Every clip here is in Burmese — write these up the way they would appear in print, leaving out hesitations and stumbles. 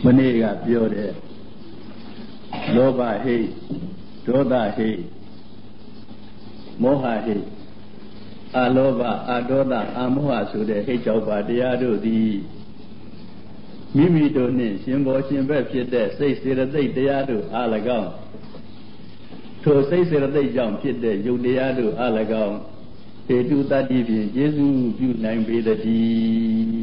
မနေ့ကပြောတယ်လောဘဟိတ်ဒေါသဟိတ်မောဟဟိတ်အလောဘအဒေါသအမောဟဆိုတဲ့ဟိတ်ကြောင့်ပါတရားတို့သည်မိမိတို့နှင့်ရှင်ဘောရှင်ဘက်ဖြစ်တဲ့စိတ်စေတသိက်တရားတို့အား၎င်းထိုစိတ်စေတသိက်ကြောင့်ဖြစ်တဲ့ယုတ်တရားတို့အား၎င်းဟေတုတတ္တိဖြင့်ယေရှုပြုနိုင်ပေတည်း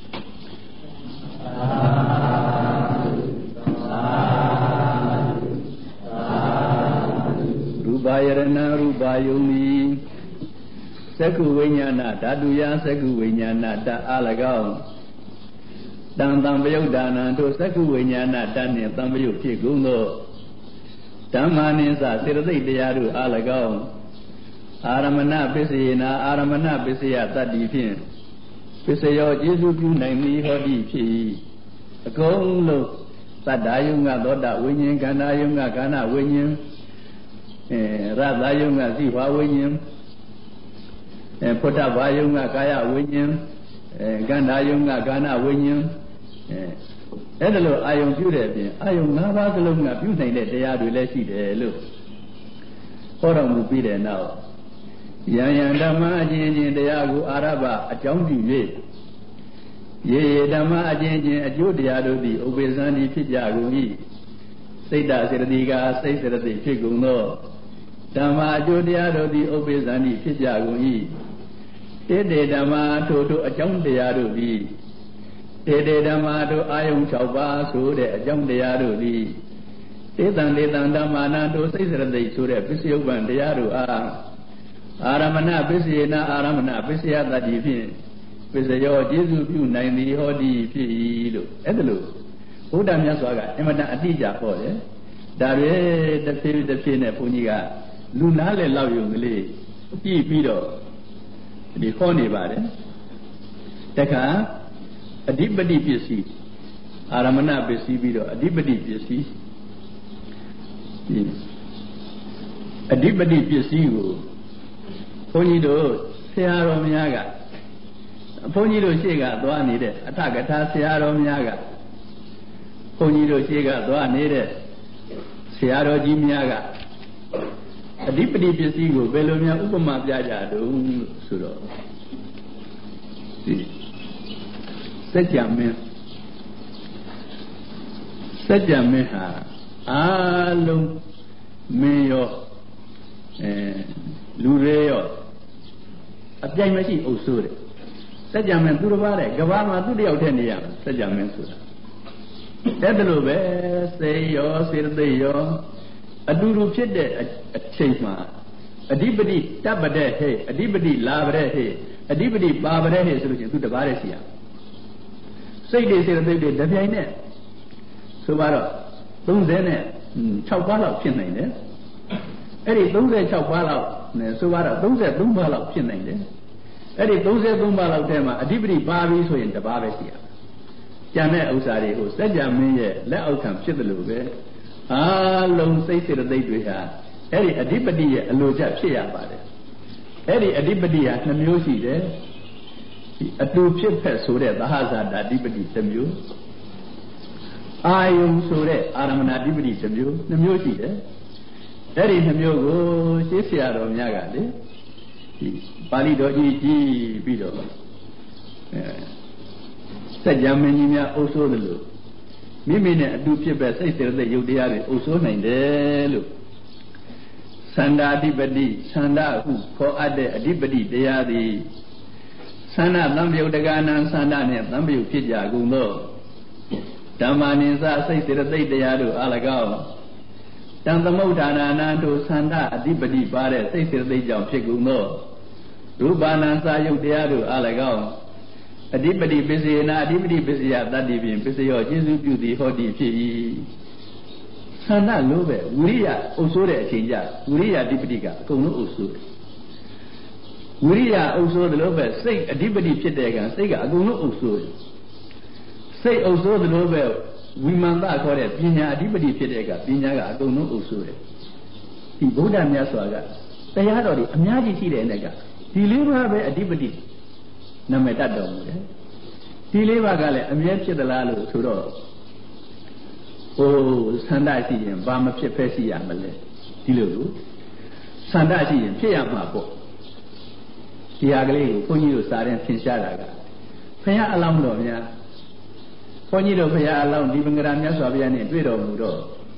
ရူပယရဏရူပယုံဤသက္ကုဝိညာဏဓာတုယသက္ကုဝိညာဏတအား၎င်းတံတံပယုတ်ဒါနံတို့သက္ကုဝိညာဏတနှင့်တံပယုတ်ဖြစ်ကုန်သောဓမ္မာနိသစေတသိက်တရားတို့အား၎င်းအာရမဏပစ္စယေနာအာရမဏပစ္စယတတ္တိဖြင့်ပစ္စယောကျေစုပြုနိုင်မည်ဟောတိဖြစ်၏အကုန်လုံးသတ္တယုံကသောတာဝိညာဉ်ခန္ဓာယုံကခန္ဓာဝိညာဉ်ရတယုံကစိဝါဝိညာဉ်ဖုဒ္ဓဘာယုံကကာယဝိညာဉ်ခန္ဓာယုံကခန္ဓာဝိညာဉ်အဲ့ဒါလို့အာယုံပြုတဲ့အပြင်အာယုံ၅ပါးစလုံးကပြုနိုင်တဲ့တရားတွေလည်းရှိတယ်လို့ဟောတော်မူပြီးတဲ့နောက်ယံယံဓမ္မအချင်းချင်းတရားကိုအာရဘအကြောင်းပြု၍ယေယေဓမ္မအချင်းချင်းအကျိုးတရားတို့သည်ဥပ္ပေသံဤဖြစ်ကြကုန်၏စိတ်တစေတသိက်ကစိတ်စေတသိက်ဖြစ်ကုန်သောဓမ္မအကျိုးတရားတို့သည်ဥပ္ပေသံဤဖြစ်ကြကုန်၏တေတေဓမ္မထိုအကြောင်းတရားတို့သည်တေတေဓမ္မတို့အာယုံ6ပါးဆိုတဲ့အကြောင်းတရားတို့သည်တေတံတေတံဓမ္မာနာတို့စိတ်စေတသိက်ဆိုတဲ့ပစ္စယုပ္ပံတရားတို့အားအာရမဏပစ္စယေနာအာရမဏပစ္စယတတ္တိဖြင့်ပစ္စယောကျေစုပြုနိုင်သည်ဟောတိဖြစ်၏လို့အဲ့ဒါလို့ဘုရားမြတ်စွာကအင်မတန်အတိအကျဟောတယ်ဒါတွေတစ်ဖြည်းဖြည်းနဲ့ဘုန်းကြီးကလူနားလေလောက်ယုံကလေးကြည့်ပြီးတော့ဒီဟောနေပါတယ်တခါအဓိပတိပစ္စည်းအာရမဏပစ္စည်းပြီးတော့အဓိပတိပစ္စည်းအဓိပတိပစ္စည်းကိုဘုန်းကြီးတို့ဆရာတော်များကဘုန်းကြီးတို့ရှေ့ကသွားနေတဲ့အထကထာဆရာတော်များကဘုန်းကြီးတို့ရှေ့ကသွားနေတဲ့ဆရာတော်ကြီးများကအဓိပတိပစ္စည်းကိုဘယ်လိုများဥပမာပြကြတုံးဆိုတော့စัจ जा မင်းဟာအာလုံးမင်းရောလူတွေရောအပြိုင်မရှိအုပ်စိုးတယ်စัจ जा မင်းသူတစ်ပါးတဲ့ကဘာမှာသူတယောက်တည်းနေရမှာစัจ जा မင်းဆိုတာအဲ့ဒါလို့ပဲစေရောစေတသိက်ရောအတူတူဖြစ်တဲ့အချိန်မှာအဓိပတိတပ်ပတဲ့ဟဲ့အဓိပတိလာပတဲ့ဟဲ့အဓိပတိပါပတဲ့ဟဲ့ဆိုလို့ချင်းသူတစ်ပါးတည်းရှိရစိတ်တွေစေတသိက်တွေတပြိုင်နဲ့ဆိုတော့36ပါးလောက်ဖြစ်နိုင်တယ်အဲ့ဒီ36ပါးလောက်နဲ့ဆိုတော့33ပါးလောက်ဖြစ်နိုင်တယ်အဲ့ဒီ33ပါးလောက်ထဲမှာအဓိပတိပါပြီဆိုရင်တစ်ပါးပဲရှိရကျန်တဲ့ဥစ္စာတွေကိုစัจ जा မင်းရဲ့လက်အောက်ခံဖြစ်တယ်လို့ပဲအားလုံးစိတ်စေတသိက်တွေဟာအဲ့ဒီအဓိပတိရဲ့အလိုကျဖြစ်ရပါတယ်အဲ့ဒီအဓိပတိဟာ2မျိုးရှိတယ်အတူဖြစ်ဖက်ဆိုတဲ့သဟဇာတာအဓိပတိတစ်မျိုးအာယုံဆိုတဲ့အာရမဏအဓိပတိတစ်မျိုး2မျိုးရှိတယ်အဲ့ဒီ2မျိုးကိုရှင်းဆရာတော်များကလေဒီပါဠိတော်ကြီးကြည့်ပြီးတော့စัจ जा မင်းကြီးများအုပ်စိုးတယ်လို့မိမိနဲ့အတူဖြစ်ပဲစိတ်စေတသိက်ယုတ်တရားတွေအုပ်စိုးနိုင်တယ်လို့သန္တာအဓိပတိသန္တာဟုခေါ်အပ်တဲ့အဓိပတိတရားသည်သန္တာသံပယုတ်တက္ကနာသန္တာနှင့်သံပယုတ်ဖြစ်ကြကုန်သောဓမ္မာနိသစိတ်စေတသိက်တရားတို့အား၎င်းတံသမုဋ္ဌာနာနာတို့သန္တာအဓိပတိပါတဲ့စိတ်စေတသိက်ကြောင့်ဖြစ်ကုန်သောရူပနာစာယုတ်တရားတို့အား၎င်းအဓိပတိပစ္စယေနာအဓိပတိပစ္စယတတ္တိဖြင့်ပစ္စယောကျေစုပြုသည်ဟောတိဖြစ်၏သန္တာလို့ပဲဝိရိယအုပ်စိုးတဲ့အချိန်ကြဝိရိယအဓိပတိကအကုန်လုံးအုပ်စိုးတယ်ဝိရိယအုပ်စိုးတယ်လို့ပဲစိတ်အဓိပတိဖြစ်တဲ့ကံစိတ်ကအကုန်လုံးအုပ်စိုးတယ်စိတ်အုပ်စိုးတယ်လို့ပဲဝိမာန်တခေါ်တဲ့ပညာအဓိပတိဖြစ်တဲ့ကပညာကအကုန်လုံးအုပ်စိုးတယ်ဒီဗုဒ္ဓမြတ်စွာကတရားတော်တွေအများကြီးရှိတဲ့အနေကဒီလေးပါးပဲအဓိပတိနာမည်တတ်တော်မူတယ်ဒီလေးပါးကလည်းအမြဲဖြစ်သလားလို့ဆိုတော့ဆန္ဒရှိရင်ဘာမဖြစ်ဖက်ရှိရမလဲဒီလိုဆန္ဒရှိရင်ဖြစ်ရမှာပေါ့ဒီဟာကလေးကိုဘုန်းကြီးတို့စာရင်သင်ရှားတာကဘုရားအလောင်းတော်များဘုန်းကြီးတို့ဘုရားအလောင်းဒီမင်္ဂလာမြတ်စွာဘုရားနဲ့တွေ့တော်မူတော့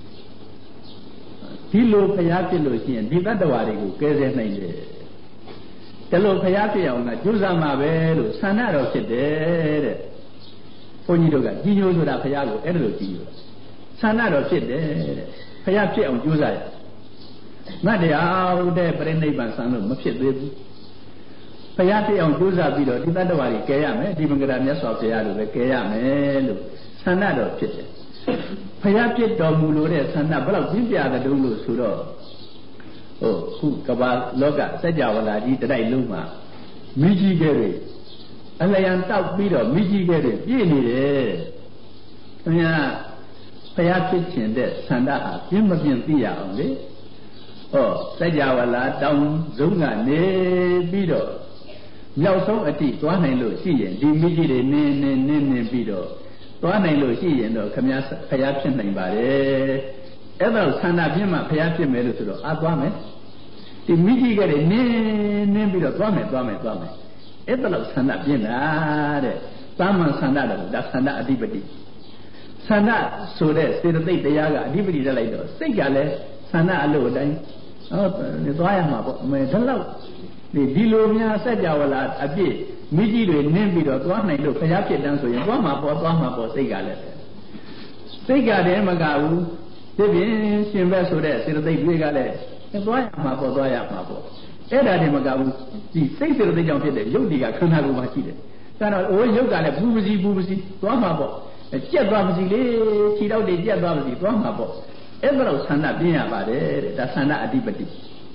ဒီလိုဘုရားဖြစ်လို့ရှိရင်ဒီတတ္တဝါတွေကိုကယ်ဆယ်နိုင်တယ်ဒါလို့ဘုရားဖြစ်အောင်ကကြိုးစားမှာပဲလို့ဆန္ဒတော်ဖြစ်တယ်တဲ့ဘုန်းကြီးတို့ကကြီးညိုဆိုတာဘုရားကိုအဲ့လိုကြီးညိုဆန္ဒတော်ဖြစ်တယ်တဲ့ဘုရားဖြစ်အောင်ကြိုးစားရငါတရားတဲ့ပြိဋိဘံဆံလို့မဖြစ်သေးဘူးဘုရားဖြစ်အောင်ကြိုးစားပြီးတော့ဒီတတ္တဝါတွေကယ်ရမယ်ဒီမင်္ဂလာမြတ်စွာဘုရားလိုပဲကယ်ရမယ်လို့ဆန္ဒတော်ဖြစ်တယ်ဘုရားဖြစ်တော်မူလို့တဲ့ဆန္ဒဘယ်လောက်ပြင်းပြတဲ့တုံးလို့ဆိုတော့ခုကမ္ဘာလောကစัจ java လာကြီးတိုက်လုံးမှာမိကြီးခဲ့တွေအလျံတောက်ပြီးတော့မိကြီးခဲ့တွေပြည့်နေတယ်ဘုရားဖြစ်ခြင်းတဲ့ဆန္ဒဟာပြင်းမပြင်းသိရအောင်လေစัจ java လာတောင်းစုံကနေပြီးတော့မြောက်ဆုံးအတိသွားနိုင်လို့ရှိရင်ဒီမိကြီးတွေနင်းပြီးတော့သွားနိုင်လို့ရှိရင်တော့ခမည်းဘုရားဖြစ်နိုင်ပါတယ်အဲ့တော့ဆန္ဒပြင်းမှဘုရားဖြစ်မယ်လို့ဆိုတော့သွားမယ်ဒီမိကြီးကလေးနင်းပြီးတော့သွားမယ်အဲ့ဒါလို့ဆန္ဒပြင်းတာတဲ့သာမန်ဆန္ဒတော့ဒါဆန္ဒအဓိပတိဆန္ဒဆိုတဲ့စေတသိက်တရားကအဓိပတိတက်လိုက်တော့စိတ်ကလည်းဆန္ဒအလို့အတိုင်းသွားရမှာပေါ့ဒါလောက်ဒီလိုများစัจ java လာအပြည့်မိကြီးတွေနင်းပြီးတော့သွားနိုင်လို့ဘုရားဖြစ်တန်းဆိုရင်သွားမှာပေါ့စိတ်ကလည်းစိတ်ကတည်းမကဘူးဒီပြင်ရှင်ဘက်ဆိုတဲ့စေတသိက်တွေကလည်းသွားရမှာပေါ့အဲ့ဒါတည်းမကဘူးဒီစိတ်စေတသိက်ကြောင့်ဖြစ်တဲ့ယုတ်ဒီကခန္ဓာကိုယ်မှာရှိတယ်ဒါတော့ယုတ်ကလည်းဘူးပစီသွားမှာပေါ့ကြက်သွားပစီလေခြေတော့တွေကြက်သွားပစီသွားမှာပေါ့အဲ့ဒါတော့ဆန္ဒပြင်းရပါတယ်တဲ့ဒါဆန္ဒအဓိပတိ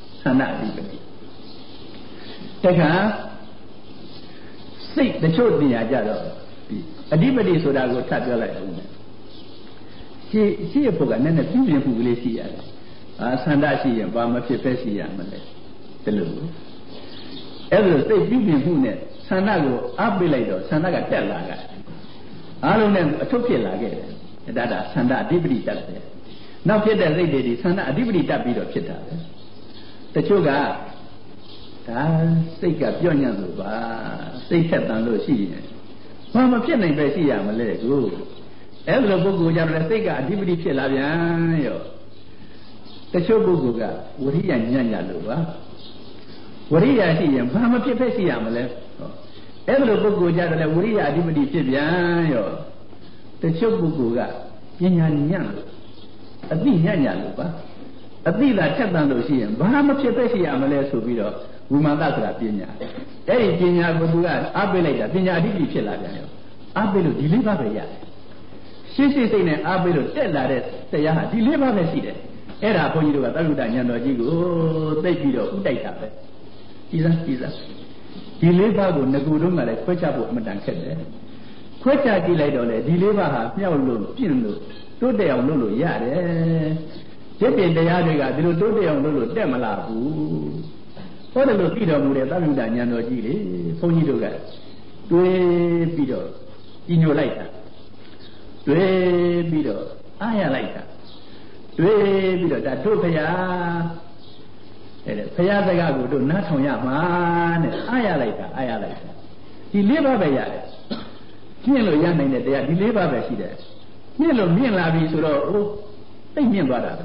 တခါစိတ်တချို့နေရာကြတော့အဓိပတိဆိုတာကိုထပ်ပြောလိုက်အောင်ရှိရဖို့ကနည်းနည်းပြင်းပြမှုကလေးရှိရတယ်ဆန္ဒရှိရင်ဘာမဖြစ်ဖက်ရှိရမလဲဒီလိုအဲ့လိုစိတ်ပြင်းပြမှုနဲ့ဆန္ဒကိုအားပေးလိုက်တော့ဆန္ဒကတက်လာကြအားလုံးနဲ့အထုပ်ဖြစ်လာခဲ့တယ်ဒါဆန္ဒအဓိပတိတက်တယ်နောက်ဖြစ်တဲ့စိတ်တွေဒီဆန္ဒအဓိပတိတက်ပြီးတော့ဖြစ်တာပဲတချို့ကဒါစိတ်ကပြော့ညံ့လို့ပါစိတ်ထက်တန်လို့ရှိရင်ဘာမဖြစ်နိုင်ပဲရှိရမလဲကိုအဲ့လိုပုဂ္ဂိုလ်ကြတော့စိတ်ကအဓိပတိဖြစ်လာပြန်ရောတချို့ပုဂ္ဂိုလ်ကဝရိယညံ့ညံ့လို့ပါဝရိယရှိရင်ဘာမဖြစ်ပဲရှိရမလဲအဲ့လိုပုဂ္ဂိုလ်ကြတော့ဝရိယအဓိပတိဖြစ်ပြန်ရောတချို့ပုဂ္ဂိုလ်ကပညာညံ့လို့အသိညံ့ညံ့လို့ပါအသိလာထက်တန်လို့ရှိရင်ဘာမဖြစ်ပဲရှိရမလဲဆိုပြီးတော့ဝိမာန်ဆိုတာပညာအဲ့ဒီပညာကိုသူကအားပေးလိုက်တာပညာအဓိပတိဖြစ်လာပြန်ရောအားပေးလို့ဒီလေးပါးပဲရတယ်ရှင်းစိတ်နဲ့အားပေးလို့တက်လာတဲ့တရားဟာဒီလေးပါးပဲရှိတယ်အဲ့ဒါဘုန်းကြီးတို့ကသဗ္ဗုဒ္ဓဉာဏ်တော်ကြီးကိုသိပြီးတော့ဥတိုက်တာပဲကြည်စားဒီလေးပါးကိုငကူတုံးကလည်းခွဲခြားဖို့အမှန်တန်ခက်တယ်ခွဲခြားကြည့်လိုက်တော့လေဒီလေးပါးဟာမြောက်လို့ပြင့်လို့တိုးတက်အောင်လုပ်လို့ရတယ်ရစ်တင်တရားတွေကဒီလိုတိုးတက်အောင်လုပ်လို့တက်မလာဘူးဟောတယ်လို့သိတော်မူတဲ့သဗ္ဗုဒ္ဓဉာဏ်တော်ကြီးလေဘုန်းကြီးတို့ကတွေးပြီးတော့ညှို့လိုက်တာတွေးပြီးတော့အားရလိုက်တာတွေးပြီးတော့ဒါတို့ဖရာတဲ့ဖရာစကားကိုတို့နားထောင်ရမှာတဲ့အားရလိုက်တာဒီလေးပါးပဲရတယ်မြင့်လို့ရနိုင်တဲ့တရားဒီလေးပါးပဲရှိတယ်မြင့်လို့မြင့်လာပြီဆိုတော့သိမြင့်သွားတာဒါ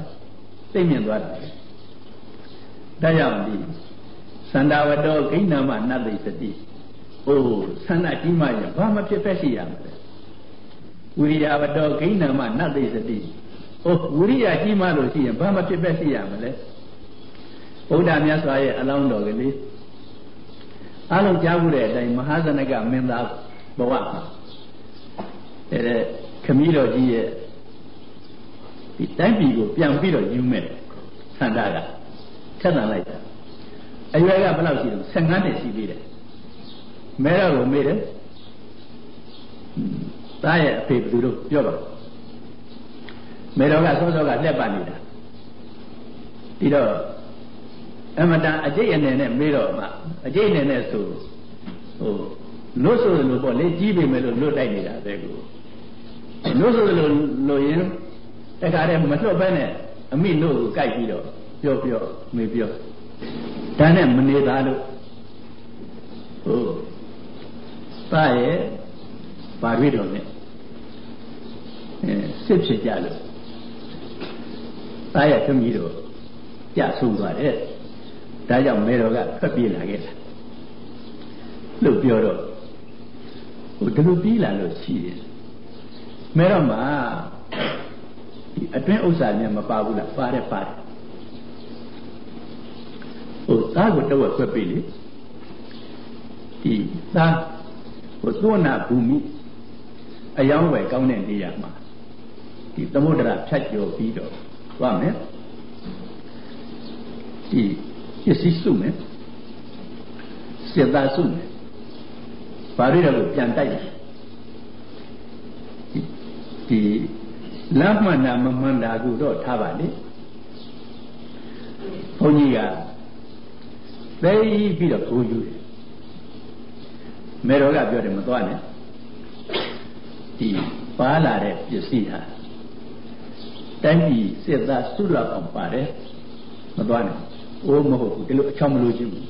ကြောင့်ဒီသန္တာဝတ္တောဂိဏမနတ္တိစတိဆန္ဒကြီးမှရင်ဘာမဖြစ်ဖက်ရှိရမလဲဝိရိယဝတ္တောဂိဏမနတ္တိစတိဝိရိယကြီးမှလို့ရှိရင်ဘာမဖြစ်ဖက်ရှိရမလဲဘုရားမြတ်စွာရဲ့အလောင်းတော်ကလေးအားလုံးကြားမှုတဲ့အတိုင်းမဟာဇနကမင်းသားဘဝမှာတဲ့ခမည်းတော်ကြီးရဲ့ဒီတိုင်းပြည်ကိုပြန်ပြီးတော့ယူမဲ့ဆန္ဒကထက်သန်လိုက်တာအရွယ်ကဘယ်လောက်ရှိတော့15နှစ်ရှိသေးတယ်မဲတော်ကိုမေးတယ်သားရဲ့အဖေဘယ်သူလို့ပြောပါမဲတော်ကစောစောကလက်ပတ်နေတာဒီတော့အမတန်အကျိတ်အနေနဲ့မေးတော့မှအကျိတ်အနေနဲ့ဆိုလွတ်ဆိုလို့ပေါ့လေကြီးပေမဲ့လို့လွတ်တိုက်နေတာပဲကိုလွတ်ဆိုလို့လို့ရင်တခါတည်းမလွတ်ပဲနဲ့အမိတို့ကိုကြိုက်ပြီးတော့ပြောမေပြောဒါနဲ့မနေသားလို့ဟုတ်သားရဲ့ပါရတော်နဲ့စစ်ဖြစ်ကြလို့သားရဲ့သမီးတို့ကြဆုံးသွားတယ်ဒါကြောင့်မေတော်ကထွက်ပြေးလာခဲ့တာလို့ပြောတော့ဟိုဒီလိုပြေးလာလို့ရှိတယ်မေတော်မှာဒီအတွင်းဥစ္စာနဲ့မပါဘူးလားပါတယ်ဟိုသားကိုတော့ခွက်ပြီလေဒီသားဟိုသောနာဘူမိအယောင်းဝယ်ကောင်းတဲ့နေရာမှာဒီသမုဒ္ဒရာဖြတ်ကျော်ပြီးတော့သွားမယ်ဒီပစ္စည်းစုမယ်စေတစုမယ်ဘာတွေတော့ပြန်တိုက်တယ်ဒီလမ်းမှန်တာမမှန်တာကိုတော့ထားပါလေဘုန်းကြီးကသိပြီးတော့ကိုယူတယ်မေတော်ကပြောတယ်မသွားနဲ့ဒီပါလာတဲ့ပစ္စည်းဟာတိုင်းပြည်စစ်သားစုလောက်အောင်ပါတယ်မသွားနဲ့အိုးမဟုတ်ဘူးဒီလိုအချောင်းမလို့ချင်းဘူး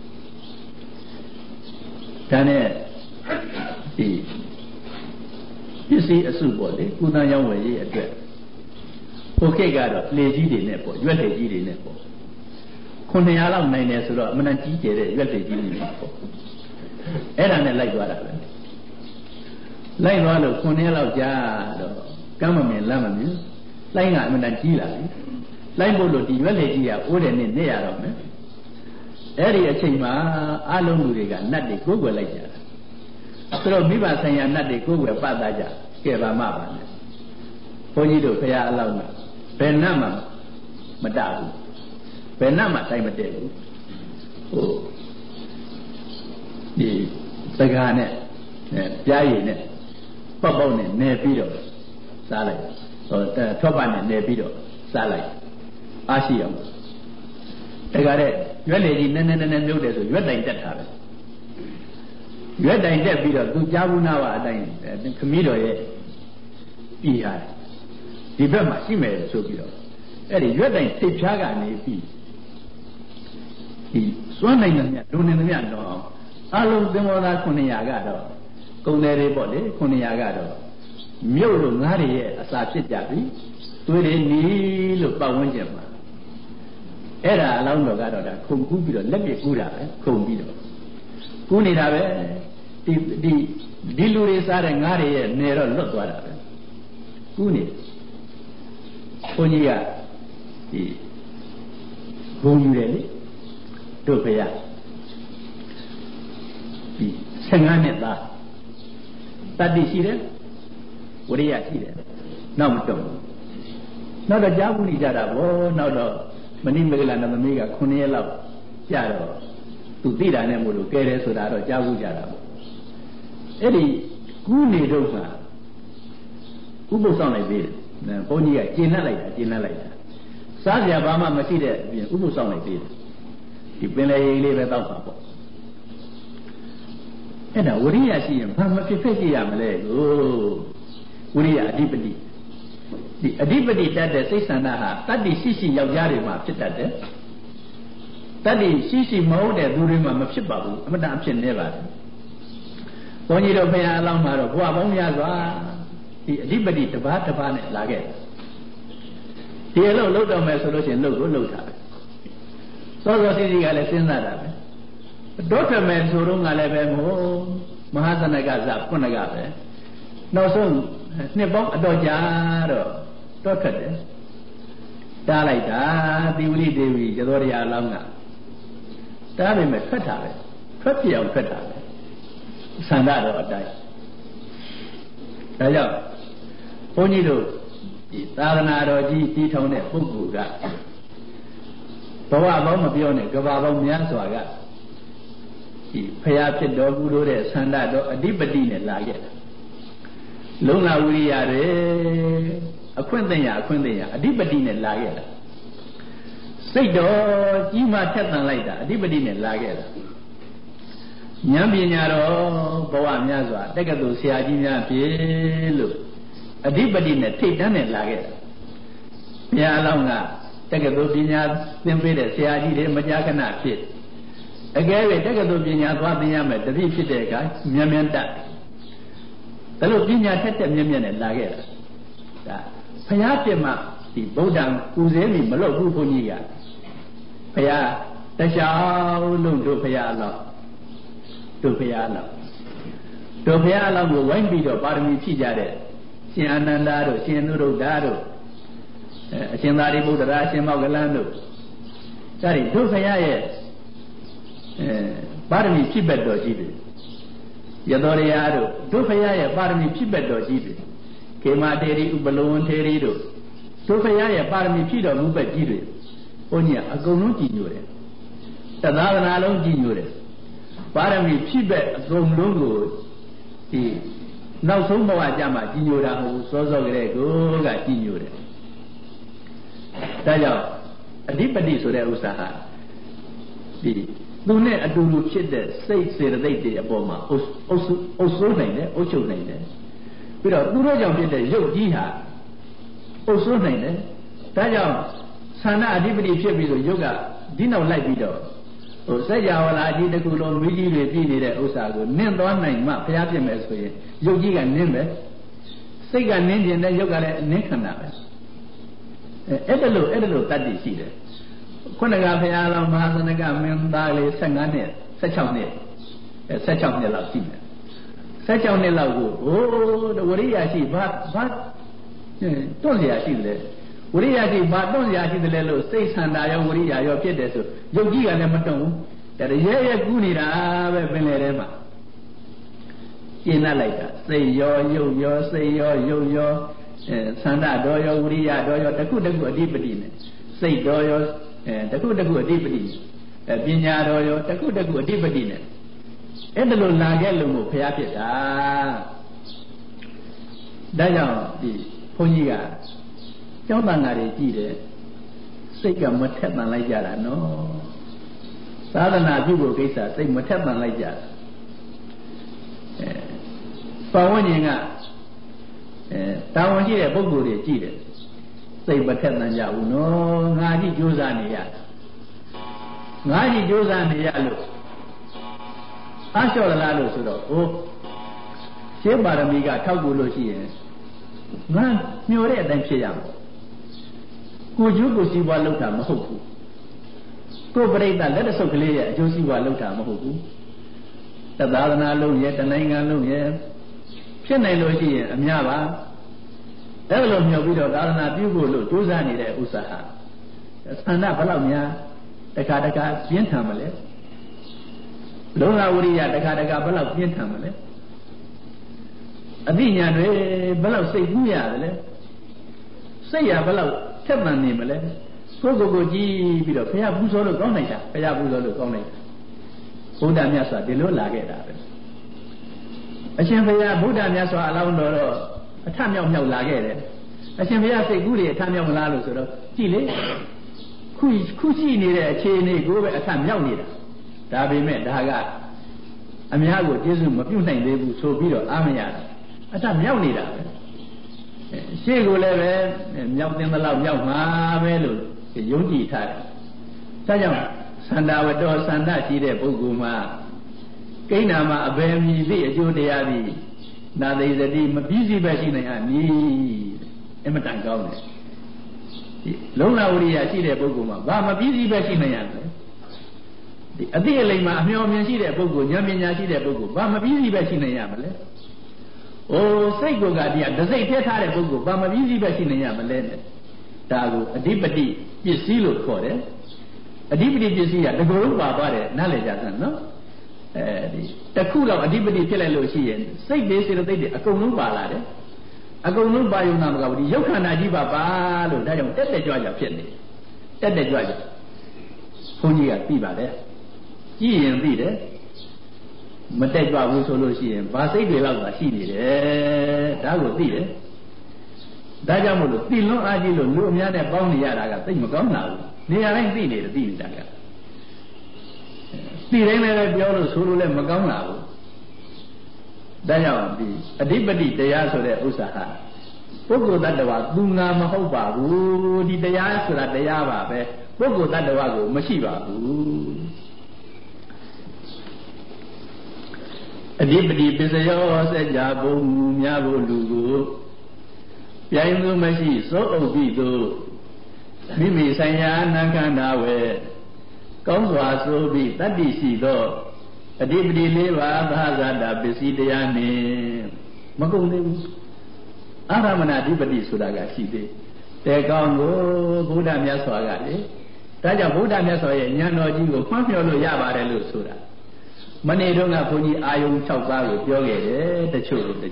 ဒါနဲ့ဒီပစ္စည်းအစုပေါ့လေကုသရောင်းဝယ်ရေးအတွက်ဟိုခေတ်ကတော့လေကြီးတွေနဲ့ပေါ့ရွက်လေကြီးတွေနဲ့ပေါ့900လောက်နိုင်တယ်ဆိုတော့အမှန်တန်ကြီးကျယ်တဲ့ရွက်လေကြီးတွေနဲ့ပေါ့အဲ့ဒါနဲ့လိုက်သွားတာပဲလိုက်သွားလို့900လောက်ကြာတော့ကမ်းမမြင်လမ်းမမြင်လိုင်းကအမှန်တန်ကြီးလာပြီလိုက်ဖို့လို့ဒီရွက်လေကြီးကအိုးတယ်နဲ့နေရတော့မယ်အဲ့ဒီအချိန်မှာအလုံးလူတွေကနတ်တွေကိုယ်ွယ်လိုက်ကြတာသူတို့မိဘဆိုင်ရာနတ်တွေကိုယ်ွယ်ပတ်သားကြကဲပါမှပါနဲ့ဘုန်းကြီးတို့ဖရာအလောင်းကဘယ်နတ်မှမတဘူးဘယ်နတ်မှတိုင်းမတည့်ဘူးဟိုဒီစကားနဲ့ပြားရည်နဲ့ပေါက်နဲ့နေပြီးတော့စားလိုက်ဟိုထောပတ်နဲ့နေပြီးတော့စားလိုက်အားရှိအောင်တခါတဲ့ရွက်လေကြီးနည်းနည်းမြုပ်တယ်ဆိုရွက်တိုင်တက်တာပဲရွက်တိုင်တက်ပြီးတော့သူကြားဘူးနာဝအတိုင်းခမည်းတော်ရဲ့ပြည်ဟာဒီဘက်မှာရှိမယ်ဆိုပြီးတော့အဲ့ဒီရွက်တိုင်ထိပ်ဖြားကနေပြီးဒီစွမ်းနိုင်တဲ့မြတ်လူနေတဲ့မြတ်တော့အလုံးသင်္ဘောသား900ကတော့ကုန်တယ်တွေပေါ့လေ900ကတော့မြုပ်လို့ငါးတွေရဲ့အစာဖြစ်ကြပြီသွေးတွေနီးလို့ပတ်ဝန်းကျင်မှာအဲ့ဒါအလောင်းတော်ကတော့ဒါခုန်ကူးပြီးတော့လက်ပြကူးတာပဲခုန်ပြီးတော့ကူးနေတာပဲဒီလူတွေစားတဲ့ငါးတွေရဲ့နေတော့လွတ်သွားတာပဲကူးနေဘုန်းကြီးကဒီဘုံယူတယ်လေတို့ဖေရဒီ15နှစ်သားတတ္တိရှိတယ်ဝရိယရှိတယ်နောက်မတော့နောက်တော့ကြားဘူးနေကြတာဗောနောက်တော့မဏိမေကလနသမီးက9ရက်လောက်ကြာတော့သူသိတာနဲ့မို့လို့ကဲတယ်ဆိုတာတော့ကြားဘူးကြတာပေါ့အဲ့ဒီကူးနေတော့ကဥပုသ်ဆောင်လိုက်သေးတယ်ဘုန်းကြီးကကျင့်လိုက်တာစားစရာဘာမှမရှိတဲ့အပြင်ဥပုသ်ဆောင်လိုက်သေးတယ်ဒီပင်လေရေးလေးပဲတောက်ပါပေါ့အဲ့ဒါဝရိယရှိရင်ဘာမဖြစ်ဖြစ်ကြည့်ရမလဲကိုဝရိယအဓိပတိဒီအဓိပတိတတ်တဲ့စိတ်ဆန္ဒဟာတတ္တိရှိယောက်ျားတွေမှာဖြစ်တတ်တယ်တတ္တိရှိမဟုတ်တဲ့သူတွေမှာမဖြစ်ပါဘူးအမတန်အဖြစ်နေပါတယ်ဘုန်းကြီးတို့ဘုရားအလောင်းမှာတော့ဘွားပေါင်းများစွာဒီအဓိပတိတစ်ပါးနဲ့လာခဲ့ဒီအလုပ်လုပ်တော့မယ်ဆိုလို့ရှိရင်လုပ်ကိုလုပ်တာပဲစောစောစီစီကလည်းစဉ်းစားတာပဲတောထွက်မယ်ဆိုတော့ကလည်းပဲမဟာသနကဇခုနကပဲနောက်ဆုံးနှစ်ပေါင်းအတော်ကြာတော့တောထွက်တယ်တားလိုက်တာသီဝလိဒေဝီကျတော်တရားအလောင်းကတားပေမဲ့ထွက်တာပဲထွက်ပြအောင်ထွက်တာပဲဆန္ဒတော်အတိုင်းဒါကြောင့်ဘုန်းကြီးတို့ဒီသာသနာတော်ကြီးတည်ထောင်တဲ့ပုဂ္ဂိုလ်ကဘဝပေါင်းမပြောနဲ့ကဘာပေါင်းများစွာကဒီဖရာဖြစ်တော်မူလို့တဲ့ဆန္ဒတော်အဓိပတိနဲ့လာခဲ့တာလုံလဝိရိယတွေအခွင့်သိညာအဓိပတိနဲ့လာခဲ့တာစိတ်တော်ကြီးမှထက်သန်လိုက်တာအဓိပတိနဲ့လာခဲ့တာဉာဏ်ပညာတော်ဘဝများစွာတက္ကသိုလ်ဆရာကြီးများဖြစ်လို့အဓိပတိနဲ့ထိတ်တန်းနဲ့လာခဲ့တာဘုရားအလောင်းကတက္ကသိုလ်ပညာသင်ပေးတဲ့ဆရာကြီးတွေမကြာခဏဖြစ်အကယ်၍တက္ကသိုလ်ပညာသွားသင်ရမယ်တတိဖြစ်တဲ့အခါမြန်မြန်တတ်ဒါလို့ပညာထက်မြင့်မြင့်နဲ့လာခဲ့တာဒါဘုရားပြမဒီဗုဒ္ဓံပူဇေမိမလုပ်ဘူးဘုန်းကြီးကဘုရားတခြားလုံးတို့ဘုရားအလောင်းတို့ဘုရားအလောင်းတို့ဘုရားအလောင်းကိုဝိုင်းပြီးတော့ပါရမီဖြည့်ကြတဲ့ရှင်အာနန္ဒာတို့ရှင်နုရုဒ္ဓတို့အရှင်သာရိပုတ္တရာအရှင်မောဂလန်တို့ဒါတွေတို့ဘုရားရဲ့ပါရမီဖြည့်ဘက်တော်ကြီးတွေယသောရယတို့ဘုရားရဲ့ပါရမီဖြည့်ဘက်တော်ကြီးတွေခေမထေရီဥပလောဝံထေရီတို့ဘုရားရဲ့ပါရမီဖြည့်တော်မူဘက်ကြီးတွေဘုန်းကြီးကအကုန်လုံးကြည်ညိုတယ်တသာသနာလုံးကြည်ညိုတယ်ပါရမီဖြည့်ဘက်အကုန်လုံးကိုဒီနောက်ဆုံးဘဝကြမှာကြည်ညိုတာဟုတ်စောစောကလေးကိုကကြည်ညိုတယ်ဒါကြောင့်အဓိပတိဆိုတဲ့ဥစ္စာဟာဒီသူနဲ့အတူတူဖြစ်တဲ့စိတ်စေတသိက်တွေအပေါ်မှာအုပ်စိုးနိုင်တယ်အုပ်ချုပ်နိုင်တယ်ပြီးတော့သူတို့ကြောင့်ဖြစ်တဲ့ရုပ်ကြီးဟာအုပ်စိုးနိုင်တယ်ဒါကြောင့်ဆန္ဒအဓိပတိဖြစ်ပြီးဆိုရုပ်ကဒီနောက်လိုက်ပြီးတော့စัจ java လာအကြီးတစ်ခုလုံးမိကြီးတွေပြည်နေတဲ့ဥစ္စာကိုနင့်သွားနိုင်မှဘုရားဖြစ်မယ်ဆိုရင်ရုပ်ကြီးကနင့်ပဲစိတ်ကနင့်ကျင်တဲ့ရုပ်ကလည်းအနင့်ခန္ဓာပဲအဲ့ဒါလို့တတ္တိရှိတယ်ခုနကဘုရားတော်မဟာသနကမင်းသားလေး15နှစ်16နှစ်16နှစ်လောက်ရှိတယ်16နှစ်လောက်ကိုဝရိယရှိဘာတွန့်เสียရှိတယ်ဝရိယရှိဘာတွန့်เสียရှိတယ်လို့စိတ်ဆန္ဒရောဝရိယရောဖြစ်တယ်ဆိုရုပ်ကြီးကလည်းမတွန့်ဘူးဒါရဲကူးနေတာပဲပင်လေထဲမှာရှင်းလိုက်တာစိတ်ရောရုပ်ရောစိတ်ရောရုပ်ရောသန္တာတော်ရောဝရိယတော်ရောတခုတခုအဓိပတိနဲ့စိတ်တော်ရောတခုတခုအဓိပတိပညာတော်ရောတခုတခုအဓိပတိနဲ့အဲ့ဒါလိုလာခဲ့လို့မို့ဘုရားဖြစ်တာဒါကြောင့်ဒီဘုန်းကြီးကကျောင်းတန်ဃာတွေကြည့်တယ်စိတ်ကမထက်တန်လိုက်ကြတာနော်သာသနာပြုဖို့ကိစ္စစိတ်မထက်တန်လိုက်ကြတာပတ်ဝန်းကျင်ကတာဝန်ရှိတဲ့ပုဂ္ဂိုလ်တွေကြည့်တယ်စိတ်မထက်တန်ကြဘူးနော်ငါကြီးကြိုးစားနေရငါကြီးကြိုးစားနေရလို့အားလျှော့လားလို့ဆိုတော့ရှင်းပါရမီကထောက်ကူလို့ရှိရင်ငါမျှော်တဲ့အတိုင်းဖြစ်ရမှာကိုကျိုးကိုစီးပွားလုပ်တာမဟုတ်ဘူးကိုပြိဿလက်တဆုပ်ကလေးရဲ့အကျိုးစီးပွားလုပ်တာမဟုတ်ဘူးတသာသနာလုံးရဲ့တနိုင်ငံလုံးရဲ့ဖြစ်နိုင်လို့ရှိရင်အများပါအဲ့လိုမျှော်ပြီးတော့သာသနာပြုဖို့လို့ကြိုးစားနေတဲ့ဥစ္စာဟာဆန္ဒဘယ်လောက်များတခါပြင်းထန်မလဲလုံလဝရိယတခါဘယ်လောက်ပြင်းထန်မလဲအသိဉာဏ်တွေဘယ်လောက်စိတ်ကူးရတယ်လဲစိတ်ရဘယ်လောက်ထက်မှန်နေမလဲကိုကြည့်ပြီးတော့ဘုရားပူဇော်လို့ကောင်းနိုင်တာဘုရားပူဇော်လို့ကောင်းနိုင်တာဘုရားမြတ်စွာဒီလိုလာခဲ့တာပဲအရှင်ဘုရားဗုဒ္ဓမြတ်စွာအလောင်းတော်တော့အထမြောက်လာခဲ့တယ်အရှင်ဘုရားစိတ်ကူးတွေအထမြောက်မလားလို့ဆိုတော့ကြည့်လေခုရှိနေတဲ့အခြေအနေကိုပဲအထမြောက်နေတာဒါပေမဲ့ဒါကအများကိုကျေးဇူးမပြုနိုင်သေးဘူးဆိုပြီးတော့အားမရတာအထမြောက်နေတာပဲရှေ့ကိုလည်းပဲမြောက်တင်သလောက်မြောက်မှာပဲလို့ယုံကြည်ထားတယ်ဒါကြောင့်သန္တာဝတ္တောသန္တာရှိတဲ့ပုဂ္ဂိုလ်မှာကိဏ္ဍာမှာအဘယ်မည်သည့်အကျိုးတရားသည်နာသိသတိမပြီးစီးပဲရှိနိုင်ဟာမည်အမတန်ကောင်းတယ်ဒီလုံလဝရိယရှိတဲ့ပုဂ္ဂိုလ်မှာဘာမပြီးစီးပဲရှိနိုင်ရလဲဒီအတိအလိမ္မာအမျှော်မြင်ရှိတဲ့ပုဂ္ဂိုလ်ဉာဏ်ပညာရှိတဲ့ပုဂ္ဂိုလ်ဘာမပြီးစီးပဲရှိနိုင်ရမလဲစိတ်ကိုကဒီကဒစိတ်ထည့်ထားတဲ့ပုဂ္ဂိုလ်ဘာမပြီးစီးပဲရှိနိုင်ရမလဲတဲ့ဒါကိုအဓိပတိပစ္စည်းလို့ခေါ်တယ်အဓိပတိပစ္စည်းကတကူလုံးပါသွားတယ်နားလည်ကြစမ်းနော်ဒီတခုတော့အဓိပတိဖြစ်လိုက်လို့ရှိရင်စိတ်တွေစေတသိက်တွေအကုန်လုံးပါလာတယ်အကုန်လုံးပါယုံနာမကဘူးဒီရုပ်ခန္ဓာကြီးပါလို့ဒါကြောင့်တက်ကြွဖြစ်နေတက်ကြွဘုန်းကြီးကသိပါတယ်ကြည့်ရင်သိတယ်မတက်ကြွဘူးဆိုလို့ရှိရင်ဘာစိတ်တွေလောက်သာရှိနေတယ်ဒါကိုသိတယ်ဒါကြောင့်မို့လို့သိလွန်အားကြီးလို့လူအများနဲ့ပေါင်းနေရတာကသိမကောင်းတာဘူးနေရာတိုင်းသိနေတာကသိတိုင်းလည်းပြောလို့ဆိုလို့လည်းမကောင်းတာဘူးဒါကြောင့်ဒီအဓိပတိတရားဆိုတဲ့ဥစ္စာဟာပုဂ္ဂိုလ်တ attva သူငါမဟုတ်ပါဘူးဒီတရားဆိုတာတရားပါပဲပုဂ္ဂိုလ်တ attva ကိုမရှိပါဘူးအဓိပတိပစ္စယောစัจ जा ဘုံမူများဖို့လူကိုပြိုင်သူမရှိစိုးအုပ်ပြီးသို့မိမိဆိုင်ရာနာခန္ဓာဝေကောင်းစွာဆိုပြီးတတ္တိရှိသောအဓိပတိ၄ပါးသာဇာတာပစ္စည်းတရားနှင့်မကုန်သေးဘူးအာရမဏအဓိပတိဆိုတာကရှိသေးတယ်ကောင်းကိုဘုရားမြတ်စွာကလေဒါကြောင့်ဘုရားမြတ်စွာရဲ့ဉာဏ်တော်ကြီးကိုမှတ်ပြောလို့ရပါတယ်လို့ဆိုတာမနေ့တုန်းကဘုန်းကြီးအာယုံ6ပါးကိုပြောခဲ့တယ်တချို့ဒီ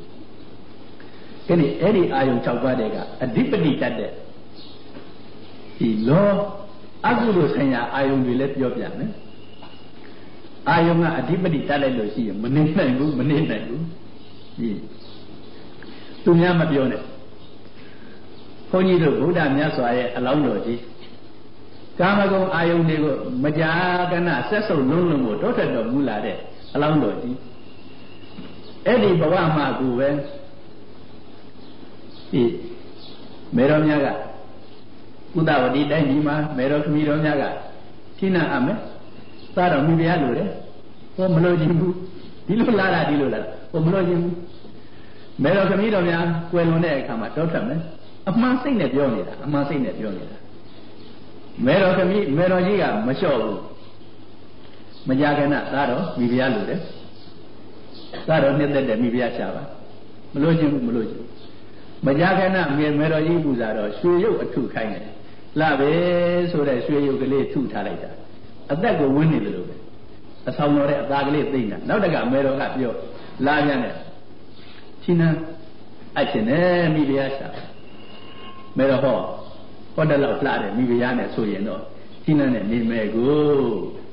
အဲ့ဒီအာယုံ6ပါးတွေကအဓိပတိတတ်တဲ့ဒီလောအကုသိုလ်ဆိုင်ရာအာယုံတွေလည်းပြောပြမယ်အာယုံကအဓိပတိတတ်လိုက်လို့ရှိရင်မနေနိုင်ဘူးဒီသူများမပြောနဲ့ဘုန်းကြီးတို့ဗုဒ္ဓမြတ်စွာရဲ့အလောင်းတော်ကြီးကာမဂုဏ်အာယုန်တွေကိုမကြာခဏဆက်စုပ်လုံးလုံးကိုတောထွက်တော်မူလာတဲ့အလောင်းတော်ကြီးအဲ့ဒီဘဝမှာကူပဲဒီမေတော်များကကုသဝတိတိုင်းဒီမှာမေတော်ခမီးတော်များကထိနာအမယ်သာတော်မိဖုရားလိုတယ်ဟောမလို့ခြင်းဘူးဒီလိုလာတာဟောမလို့ခြင်းဘူးမေတော်ခမီးတော်များကွယ်လွန်တဲ့အခါမှာတောထွက်မယ်အမှန်စိတ်နဲ့ပြောနေတာမေတော်ကြီးကမလျှော့ဘူးမကြခင်ကသာတော်မိဖုရားလိုတယ်သာတော်နှစ်သက်တဲ့မိဖုရားရှာပါမလို့ခြင်းဘူးမကြခင်ကမေတော်ကြီးပူဇာတော့ရွှေရုပ်အထုခိုင်းတယ်လှပဲဆိုတဲ့ရွှေရုပ်ကလေးထုထားလိုက်တာအသက်ကိုဝင်းနေတယ်လို့ပဲအဆောင်တော်တဲ့အသားကလေးသိမ့်တာနောက်တကမေတော်ကပြောလာပြန်တယ်ချင်းနှံအချင်းနဲ့မိဖုရားရှာမေတော်ဟောတယ်လောက်လှတယ်မိဖုရားနဲ့ဆိုရင်တော့ချင်းနှံနဲ့နေမယ်ကို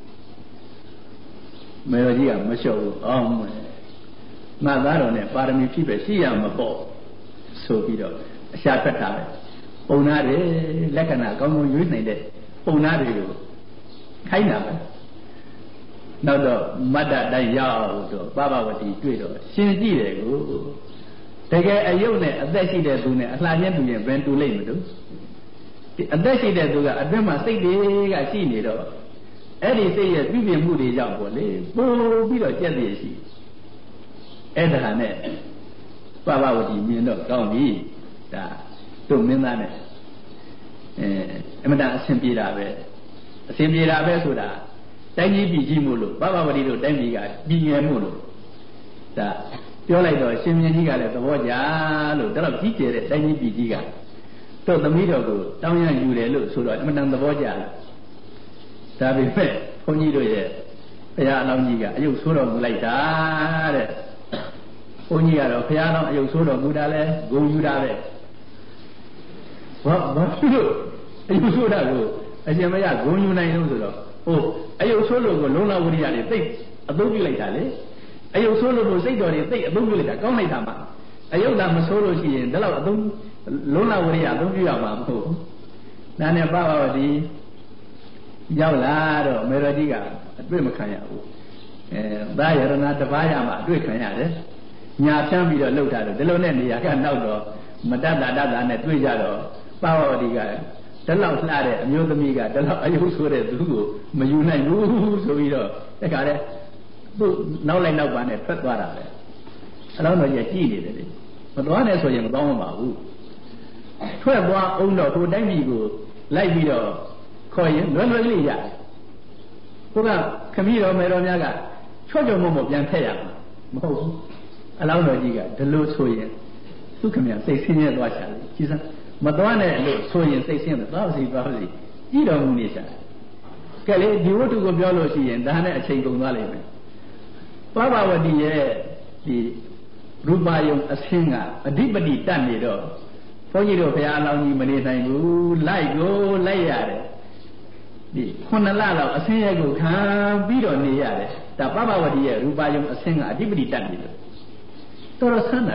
မေတော်ကြီးကမလျှော့ဘူးအောင်မယ်ငါသားတော်နဲ့ပါရမီဖြည့်ပဲရှိရမှာပေါ့ဆိုပြီးတော့အရှာထွက်တာပဲပုံနာတွေလက္ခဏာကောင်းကောင်းရွေးနိုင်တဲ့ပုံနာတွေကိုခိုင်းတာပဲနောက်တော့မတ္တတိုင်းရောက်တော့ပပဝတိတွေ့တော့ရှင်ကြည့်တယ်ကိုတကယ်အယုတ်နဲ့အသက်ရှိတဲ့သူနဲ့အလှချင်းတူရင်ဘယ်တူလိမ့်မလို့ဒီအသက်ရှိတဲ့သူကအတွင်းမှာစိတ်တွေကရှိနေတော့အဲ့ဒီစိတ်ရဲ့ပြုပြင်မှုတွေကြောင့်ပေါ့လေပို့ပြီးတော့ကြက်သေးရှိအဲ့ဒါနဲ့ပပဝတိမြင်တော့ကောင်းပြီဒါတို့မင်းသားနဲ့အမတန်အဆင်ပြေတာပဲဆိုတာတိုင်းကြီးပြည်ကြီးမို့လို့ပပဝတိတို့တိုင်းပြည်ကပြည်ငယ်မို့လို့ဒါပြောလိုက်တော့ရှင်မြင်းကြီးကလည်းသဘောကျလို့ဒါတော့ကြီးကျယ်တဲ့တိုင်းကြီးပြည်ကြီးကတို့သမီးတော်ကိုတောင်းရယူတယ်လို့ဆိုတော့အမတန်သဘောကျလာဒါပေမဲ့ဘုန်းကြီးတို့ရဲ့ဘုရားအလောင်းကြီးကအယုတ်ဆိုးတော်မူလိုက်တာတဲ့ဘုန်းကြီးကတော့ဘုရားအလောင်းအယုတ်ဆိုးတော်မူတာလဲဂုဏ်ယူတာပဲဘာလို့အယုတ်ဆိုးတာကိုအရှင်မရဂုဏ်ယူနိုင်လို့ဆိုတော့အယုတ်ဆိုးလို့ကိုလုံးလာဝိရိယတွေသိအသုံးပြုလိုက်တာလေအယုတ်ဆိုးလို့ကိုစိတ်တော်တွေသိအသုံးပြုလိုက်တာကောင်းလိုက်တာမှအယုတ်သာမဆိုးလို့ရှိရင်ဒါတော့အသုံးလုံးလာဝိရိယအသုံးပြုရမှာမဟုတ်ဘူးနာနဲ့ပပဝတိရောက်လာတော့မေတော်ကြီးကအတွေ့မခံရဘူးသားရဏတပါးရမှာအတွေ့ခံရတယ်ညာဖြန်းပြီးတော့လှုပ်တာတော့ဒီလိုနဲ့နေရာကနောက်တော့မတတ်တာနဲ့တွေ့ကြတော့ပပဝတိကဒီလောက်လှတဲ့အမျိုးသမီးကဒီလောက်အယုဆိုးတဲ့သူကိုမယူနိုင်ဘူးဆိုပြီးတော့တခါတည်းသူ့နောက်လိုက်နောက်ပါနဲ့ထွက်သွားတာပဲအလောင်းတော်ကြီးကြည်နေတယ်လေမသွားနဲ့ဆိုရင်မသွားမှာပါဘူးထွက်သွားအောင်တော့ဟိုတိုင်းပြည်ကိုလိုက်ပြီးတော့ခေါ်ရင်လွယ်လွယ်လေးရတယ်ဟိုကခမည်းတော်မေတော်များကချော့ချော့မော့မော့ပြန်ဖက်ရမှာမဟုတ်ဘူးအလောင်းတော်ကြီးကဒီလိုဆိုရင်သူခမည်းစိတ်ဆင်းရဲသွားချာလေကြီးစမ်းမသွားနဲ့လို့ဆိုရင်စိတ်ဆင်းတယ်သွားပါစီကြည့်တော်မူနေရှာကဲလေဒီဝတ္ထုကိုပြောလို့ရှိရင်ဒါနဲ့အချိန်ကုန်သွားလိမ့်မယ်ပပဝတိရဲ့ဒီရူပယုံအဆင်းကအဓိပတိတတ်နေတော့ဘုန်းကြီးတို့ဘုရားအလောင်းကြီးမနေနိုင်ဘူးလိုက်ရတယ်ဒီ9လလောက်အဆင်းရဲကိုခံပြီးတော့နေရတယ်ဒါပပဝတိရဲ့ရူပယုံအဆင်းကအဓိပတိတတ်နေလို့တော်တော်ဆန်းတာ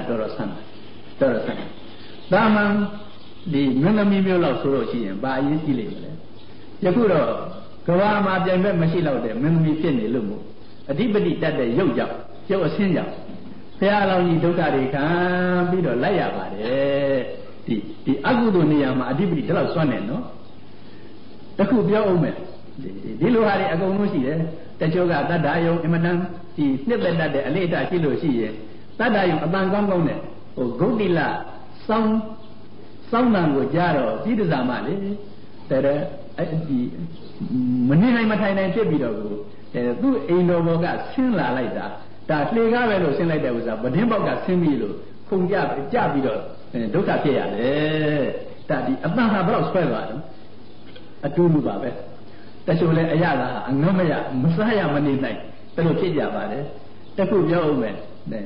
ဒါမှဒီမင်းသမီးမျိုးလောက်ဆိုလို့ရှိရင်ဘာအရေးကြီးလိမ့်မလဲယခုတော့ကဘာမှာပြိုင်ဘက်မရှိတော့တဲ့မင်းသမီးဖြစ်နေလို့မို့အဓိပတိတတ်တဲ့ရုပ်ကြောင့်ရုပ်အဆင်းကြောင့်ဘုရားလောင်းကြီးဒုက္ခတွေခံပြီးတော့လိုက်ရပါတယ်ဒီအကုသိုလ်နေရာမှာအဓိပတိဒီလောက်စွန့်နေနော်တခုပြောအောင်မယ်ဒီလိုဟာတွေအကုန်လုံးရှိတယ်တချို့ကတတ္တယုံအမတန်ဒီနှစ်သက်တတ်တဲ့အလေးအထားရှိလို့ရှိရင်တတ္တယုံအပန်ကောင်းကောင်းနဲ့ဟိုဂုတ်တိလစောင်းတန်ကိုကြားတော့ပြီးတစားမှလေတဲ့ဒီမနေနိုင်မထိုင်နိုင်ဖြစ်ပြီးတော့ကိုသူ့အိမ်တော်ဘောကဆင်းလာလိုက်တာဒါလှေကားပဲလို့ဆင်းလိုက်တဲ့ဥစ္စာဗဒင်းပေါက်ကဆင်းပြီးလို့ခုန်ကြပြီးတော့ဒုက္ခဖြစ်ရတယ်ဒါဒီအပန်ဟာဘယ်တော့ဆွဲသွားတယ်အတူတူပါပဲတချို့လဲအရသာအငတ်မရမစားရမနေနိုင်ဘယ်လိုဖြစ်ကြပါလဲတခုပြောဦးမယ်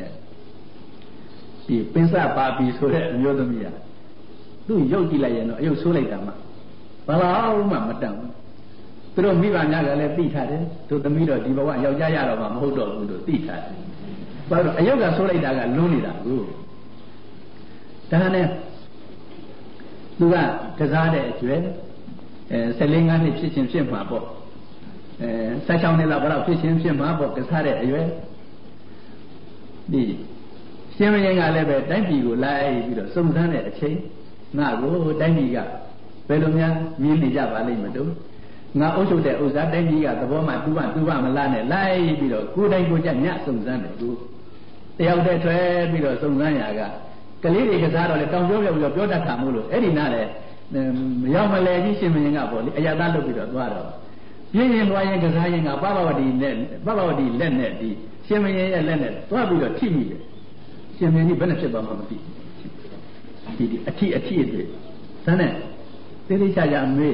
ဒီပင်စပါပီဆိုတဲ့အမျိုးသမီးကသူ့ရုပ်ကြည့်လိုက်ရင်တော့အယုတ်ဆိုးလိုက်တာမှဘာလို့မှမတန်ဘူးသူတို့မိဘများကလည်းသိထားတယ်တို့သမီးတော့ဒီဘဝယောက်ျားရတော့မှမဟုတ်တော့ဘူးလို့သိထားတယ်ဘာလို့အယုတ်ကဆိုးလိုက်တာကလွန်းနေတာကိုဒါနဲ့သူကကစားတဲ့အကျွဲ14 5နှစ်ဖြစ်ချင်းဖြစ်မှာပေါ့16နှစ်လောက်ဘယ်တော့ဖြစ်ချင်းဖြစ်မှာပေါ့ကစားတဲ့အရွယ်ဒီရှင်မင်းကလည်းပဲတိုင်းပြည်ကိုလိုက်ပြီးတော့စုံစမ်းတဲ့အချိန်ငါကိုတိုင်းပြည်ကဘယ်လိုများမြင်နေကြပါလိမ့်မလို့ငါအုပ်ချုပ်တဲ့ဥစ္စာတိုင်းပြည်ကသဘောမှတူပါမလားနဲ့လိုက်ပြီးတော့ကိုယ်တိုင်ကိုယ်ကျညစုံစမ်းတယ်ကိုတယောက်တည်းထွဲပြီးတော့စုံစမ်းရာကကလေးတွေကစားတော့လေတောင်ပြောပြောတတ်တာမို့လို့အဲ့ဒီနားလေမရောက်မလဲကြီးရှင်မင်းကပေါ့လေအရသာလုပ်ပြီးတော့သွားတော့ပြင်းရင်သွားရင်ကစားရင်ကပပဝတီလက်နဲ့ဒီရှင်မင်းရဲ့လက်နဲ့သွားပြီးတော့ထိမိတယ်ရှင်မင်းကြီးဘယ်နဲ့ဖြစ်သွားမှမသိဒီအထိတွေဒါနဲ့သေသေးချာချာမေး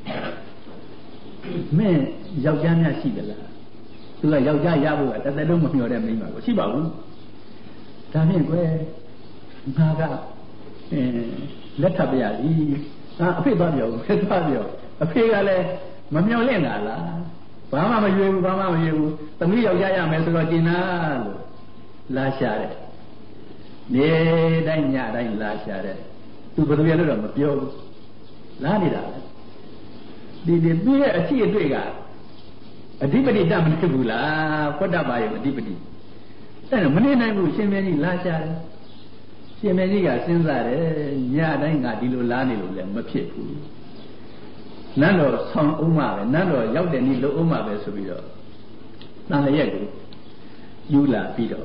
မင်းယောက်ျားများရှိကြလားသူကယောက်ျားရဖို့ကတသက်လုံးမမျှော်တဲ့မိန်းမကိုရှိပါဘူးဒါဖြင့်ကွယ်ငါကလက်ထပ်ပြရည်အဖေသွားပြောအဖေကလည်းမမျှော်လင့်တာလားဘာမှမရွေးဘူးသမီးယောက်ျားရမယ်ဆိုတော့ကျင်နာလို့လာရှာတယ်နေတိုင်းညတိုင်းလာရှာတယ်သူဘယ်လိုရလို့တော့မပြောဘူးလာနေတာဒီသူ့ရဲ့အကြည့်အတွေ့ကအဓိပတိတမနေဘူးလားဖွတ်တပါရဲ့အဓိပတိအဲ့တော့မနေနိုင်ဘူးရှင်မင်းကြီးလာရှာတယ်ရှင်မင်းကြီးကစဉ်းစားတယ်ညတိုင်းငါဒီလိုလားနေလို့လည်းမဖြစ်ဘူးနန်းတော်ဆောင်အောင်မှာပဲနန်းတော်ရောက်တဲ့နေ့လုံအောင်မှာပဲဆိုပြီးတော့တန်လျက်ကိုယူလာပြီးတော့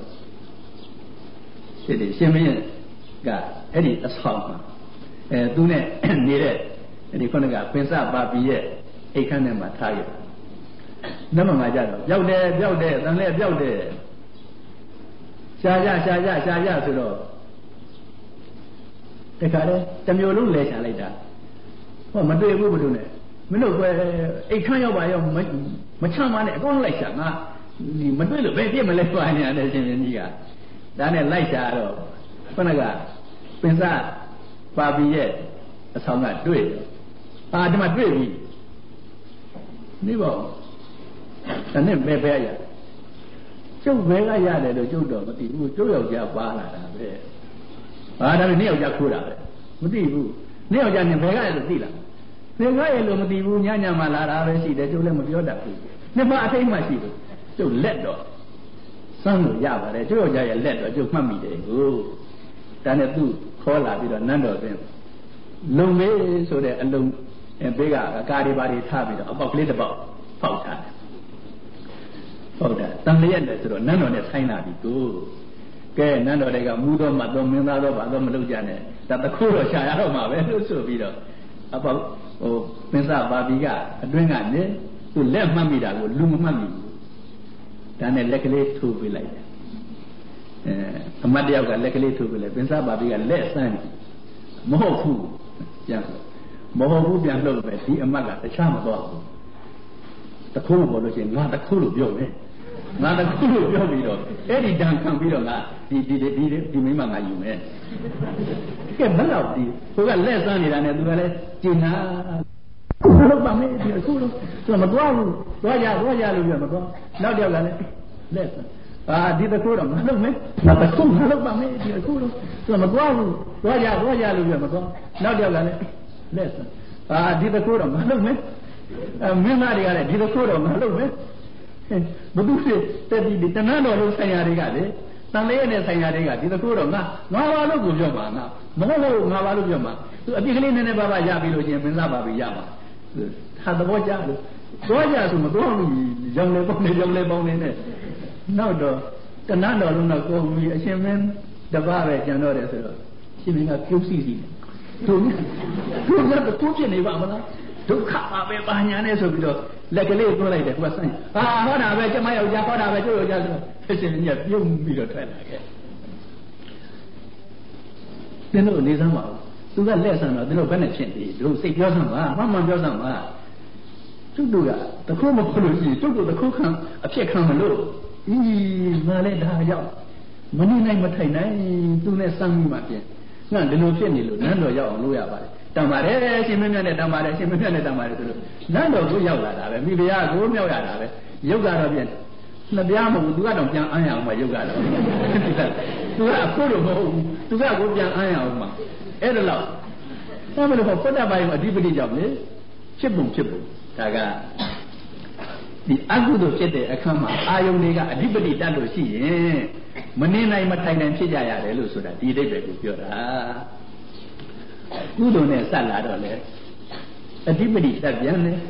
ဒီရှင်မင်းကအဲ့ဒီအဆောင်မှာသူနဲ့နေတဲ့ဒီခုနကပင်စပါပီရဲ့အိတ်ခမ်းထဲမှာထားခဲ့နမငါကြတော့ပျောက်တယ်တန်လျက်ပျောက်တယ်ရှားကြဆိုတော့တခါလဲတမျိုးလုံးလဲချလိုက်တာဟောမတွေ့ဘူးဘုတို့နဲ့မင်းတို့ကွယ်အိတ်ခမ်းရောက်ပါရောမချမ်းပါနဲ့အကုန်လိုက်ရှာငါဒီမတွေ့လို့ဘယ်ပြစ်မလဲပါညာတဲ့ရှင်ရှင်ကြီးကဒါနဲ့လိုက်ရှာတော့ခုနကပင်စပါပီရဲ့အဆောင်ကတွေ့ဒီမှာတွေ့ပြီနေပါဦးဒါနဲ့ဘယ်ရကျုပ်ဘယ်ကရတယ်လို့ကျုပ်တော့မသိဘူးကျုပ်ယောက်ျားပါလာတာပဲဒါပေမဲ့နေ့ယောက်ျားခိုးတာပဲမသိဘူးနေ့ယောက်ျားနဲ့ဘယ်ကရလို့သိလားဘယ်ကရလို့မသိဘူးညမှလာတာပဲရှိတယ်ကျုပ်လည်းမပြောတတ်ဘူးနှစ်ပါအထိတ်မှရှိတယ်ကျုပ်လက်တော့စမ်းလို့ရပါတယ်ကျုပ်ယောက်ျားရဲ့လက်တော့ကျုပ်မှတ်မိတယ်ကိုဒါနဲ့သူ့ခေါ်လာပြီးတော့နန်းတော်တွင်လုံမေးဆိုတဲ့အလုံးဘေးကကားတွေပါတွေထားပြီးတော့အပေါက်ကလေးတစ်ပေါက်ဖောက်ထားတယ်ဟုတ်တယ်တန်လျက်နဲ့ဆိုတော့နန်းတော်နဲ့ဆိုင်လာပြီကိုကဲနန်းတော်တွေကမူတော်မှတော့မင်းသားတော့ဘာတော့မလုပ်ကြနဲ့ဒါတခုတော့ရှာရတော့မှာပဲလို့ဆိုပြီးတော့အပေါက်ပင်စပါပီကအတွင်းကနေသူလက်မှတ်မိတာကိုလူမမှတ်မိဘူးဒါနဲ့လက်ကလေးထိုးပေးလိုက်တယ်အမတ်တယောက်ကလက်ကလေးထိုးပေးလိုက်ပင်စပါပီကလက်ဆန်းမဟုတ်ဘူးပြန်မဟုတ်ဘူးပြန်လှုပ်ပဲဒီအမတ်ကတခြားမတော့ဘူးတခုလို့ပြောလို့ရှိရင်ငါတခုလို့ပြောမယ်ငါတခုလို့ပြောပြီးတော့အဲ့ဒီတန်ခံပြီးတော့ငါဒီမိမငါယူမယ်ကဲဘယ်တော့ဒီဟိုကလက်ဆန်းနေတာနဲ့သူကလည်းကျင်နာမလုပ်ပါနဲ့ဒီအခုလို့သူကမသွားဘူးသွားကြလို့ပြောမသွားနောက်တယောက်ကလည်းလက်ဆန်းဒီတခုတော့မလုပ်မယ်ငါတခုမလုပ်ပါနဲ့ဒီအခုလို့သူကမသွားဘူးသွားကြလို့ပြောမသွားနောက်တယောက်ကလည်းလက်ဆန်းဒီတခုတော့မလုပ်မယ်မင်းသားတွေကလည်းဒီတခုတော့မလုပ်မယ်ဘုသူစစ်တက်ဒီတဏှာတော်လုံးဆိုင်ရာတွေကလေတတန်လေးနဲ့ဆိုင်ရာတွေကဒီတကူတော့ငါဘာလို့ကိုပြောမှာငါမဟုတ်ငါဘာလို့ပြောမှာသူအပြစ်ကလေးနည်းနည်းပါးပါးရပြီးလို့ချင်းမင်းသားပါပြီးရမှာဟာသဘောကျလို့သွားကြဆိုမသွားဘူးရောင်လေပေါင်းနေနဲ့နောက်တော့တဏှတော်လုံးတော့ကိုယ်ကြီးအရှင်မင်းတပားပဲကျန်တော့တယ်ဆိုတော့ရှင်မင်းကပြုတ်စီစီတို့ကတော့ကိုဖြစ်နေပါမလားဒုက္ခပါပဲပါညာနဲ့ဆိုပြီးတော့လက်ကလေးသွင်းလိုက်တယ်သူကဆိုင်ဟာဟောတာပဲကျမယောက်ျားဟောတာပဲကျိုးယောက်ျားဆိုတော့အရှင်မင်းကပြုံးပြီးတော့ထွက်လာခဲ့သင်တို့နေစမ်းပါဦးသူကလက်ဆန်တော့သင်တို့ဘယ်နဲ့ဖြစ်နေတို့စိတ်ပြောစမ်းပါမှန်ပြောစမ်းပါကျုပ်တို့ကတခုမခေါ်လို့ရှိရင်ကျုပ်တို့တခုခံအဖြစ်ခံမလို့ငါလည်းဒါရောက်မနေနိုင်မထိုင်နိုင်သူနဲ့စမ်းမိမှပြင်ငါဒီလိုဖြစ်နေလို့နန်းတော်ရောက်အောင်လုပ်ရပါတယ်တမ်းပါတယ်ရှင်မင်းမြတ်နဲ့တမ်းပါတယ်ရှင်မင်းမြတ်နဲ့တမ်းပါတယ်ဆိုလို့နန်းတော်ကိုရောက်လာတာပဲမိဖုရားကိုမြောက်ရတာပဲရုပ်ကတော့ပြင်နှစ်ပြားမဟုတ်ဘူးသူကတော့ပြန်အမ်းရအောင်မှရုပ်ကတော့သူကအခုတော့မဟုတ်ဘူးသူကကိုပြန်အမ်းရအောင်မှအဲ့ဒါလို့ဘာမလို့ဖတ်တတ်ပါရင်အဓိပတိကြောင့်လေဖြစ်ပုံဒါကဒီအကုသိုလ်ဖြစ်တဲ့အခါမှာအာယုန်တွေကအဓိပတိတတ်လို့ရှိရင်မနေနိုင်မထိုင်နိုင်ဖြစ်ကြရတယ်လို့ဆိုတာဒီအဓိပ္ပာယ်ကိုပြောတာကုသိုလ်နဲ့ဆက်လာတော့လေအဓိပတိတတ်ပြန်တယ်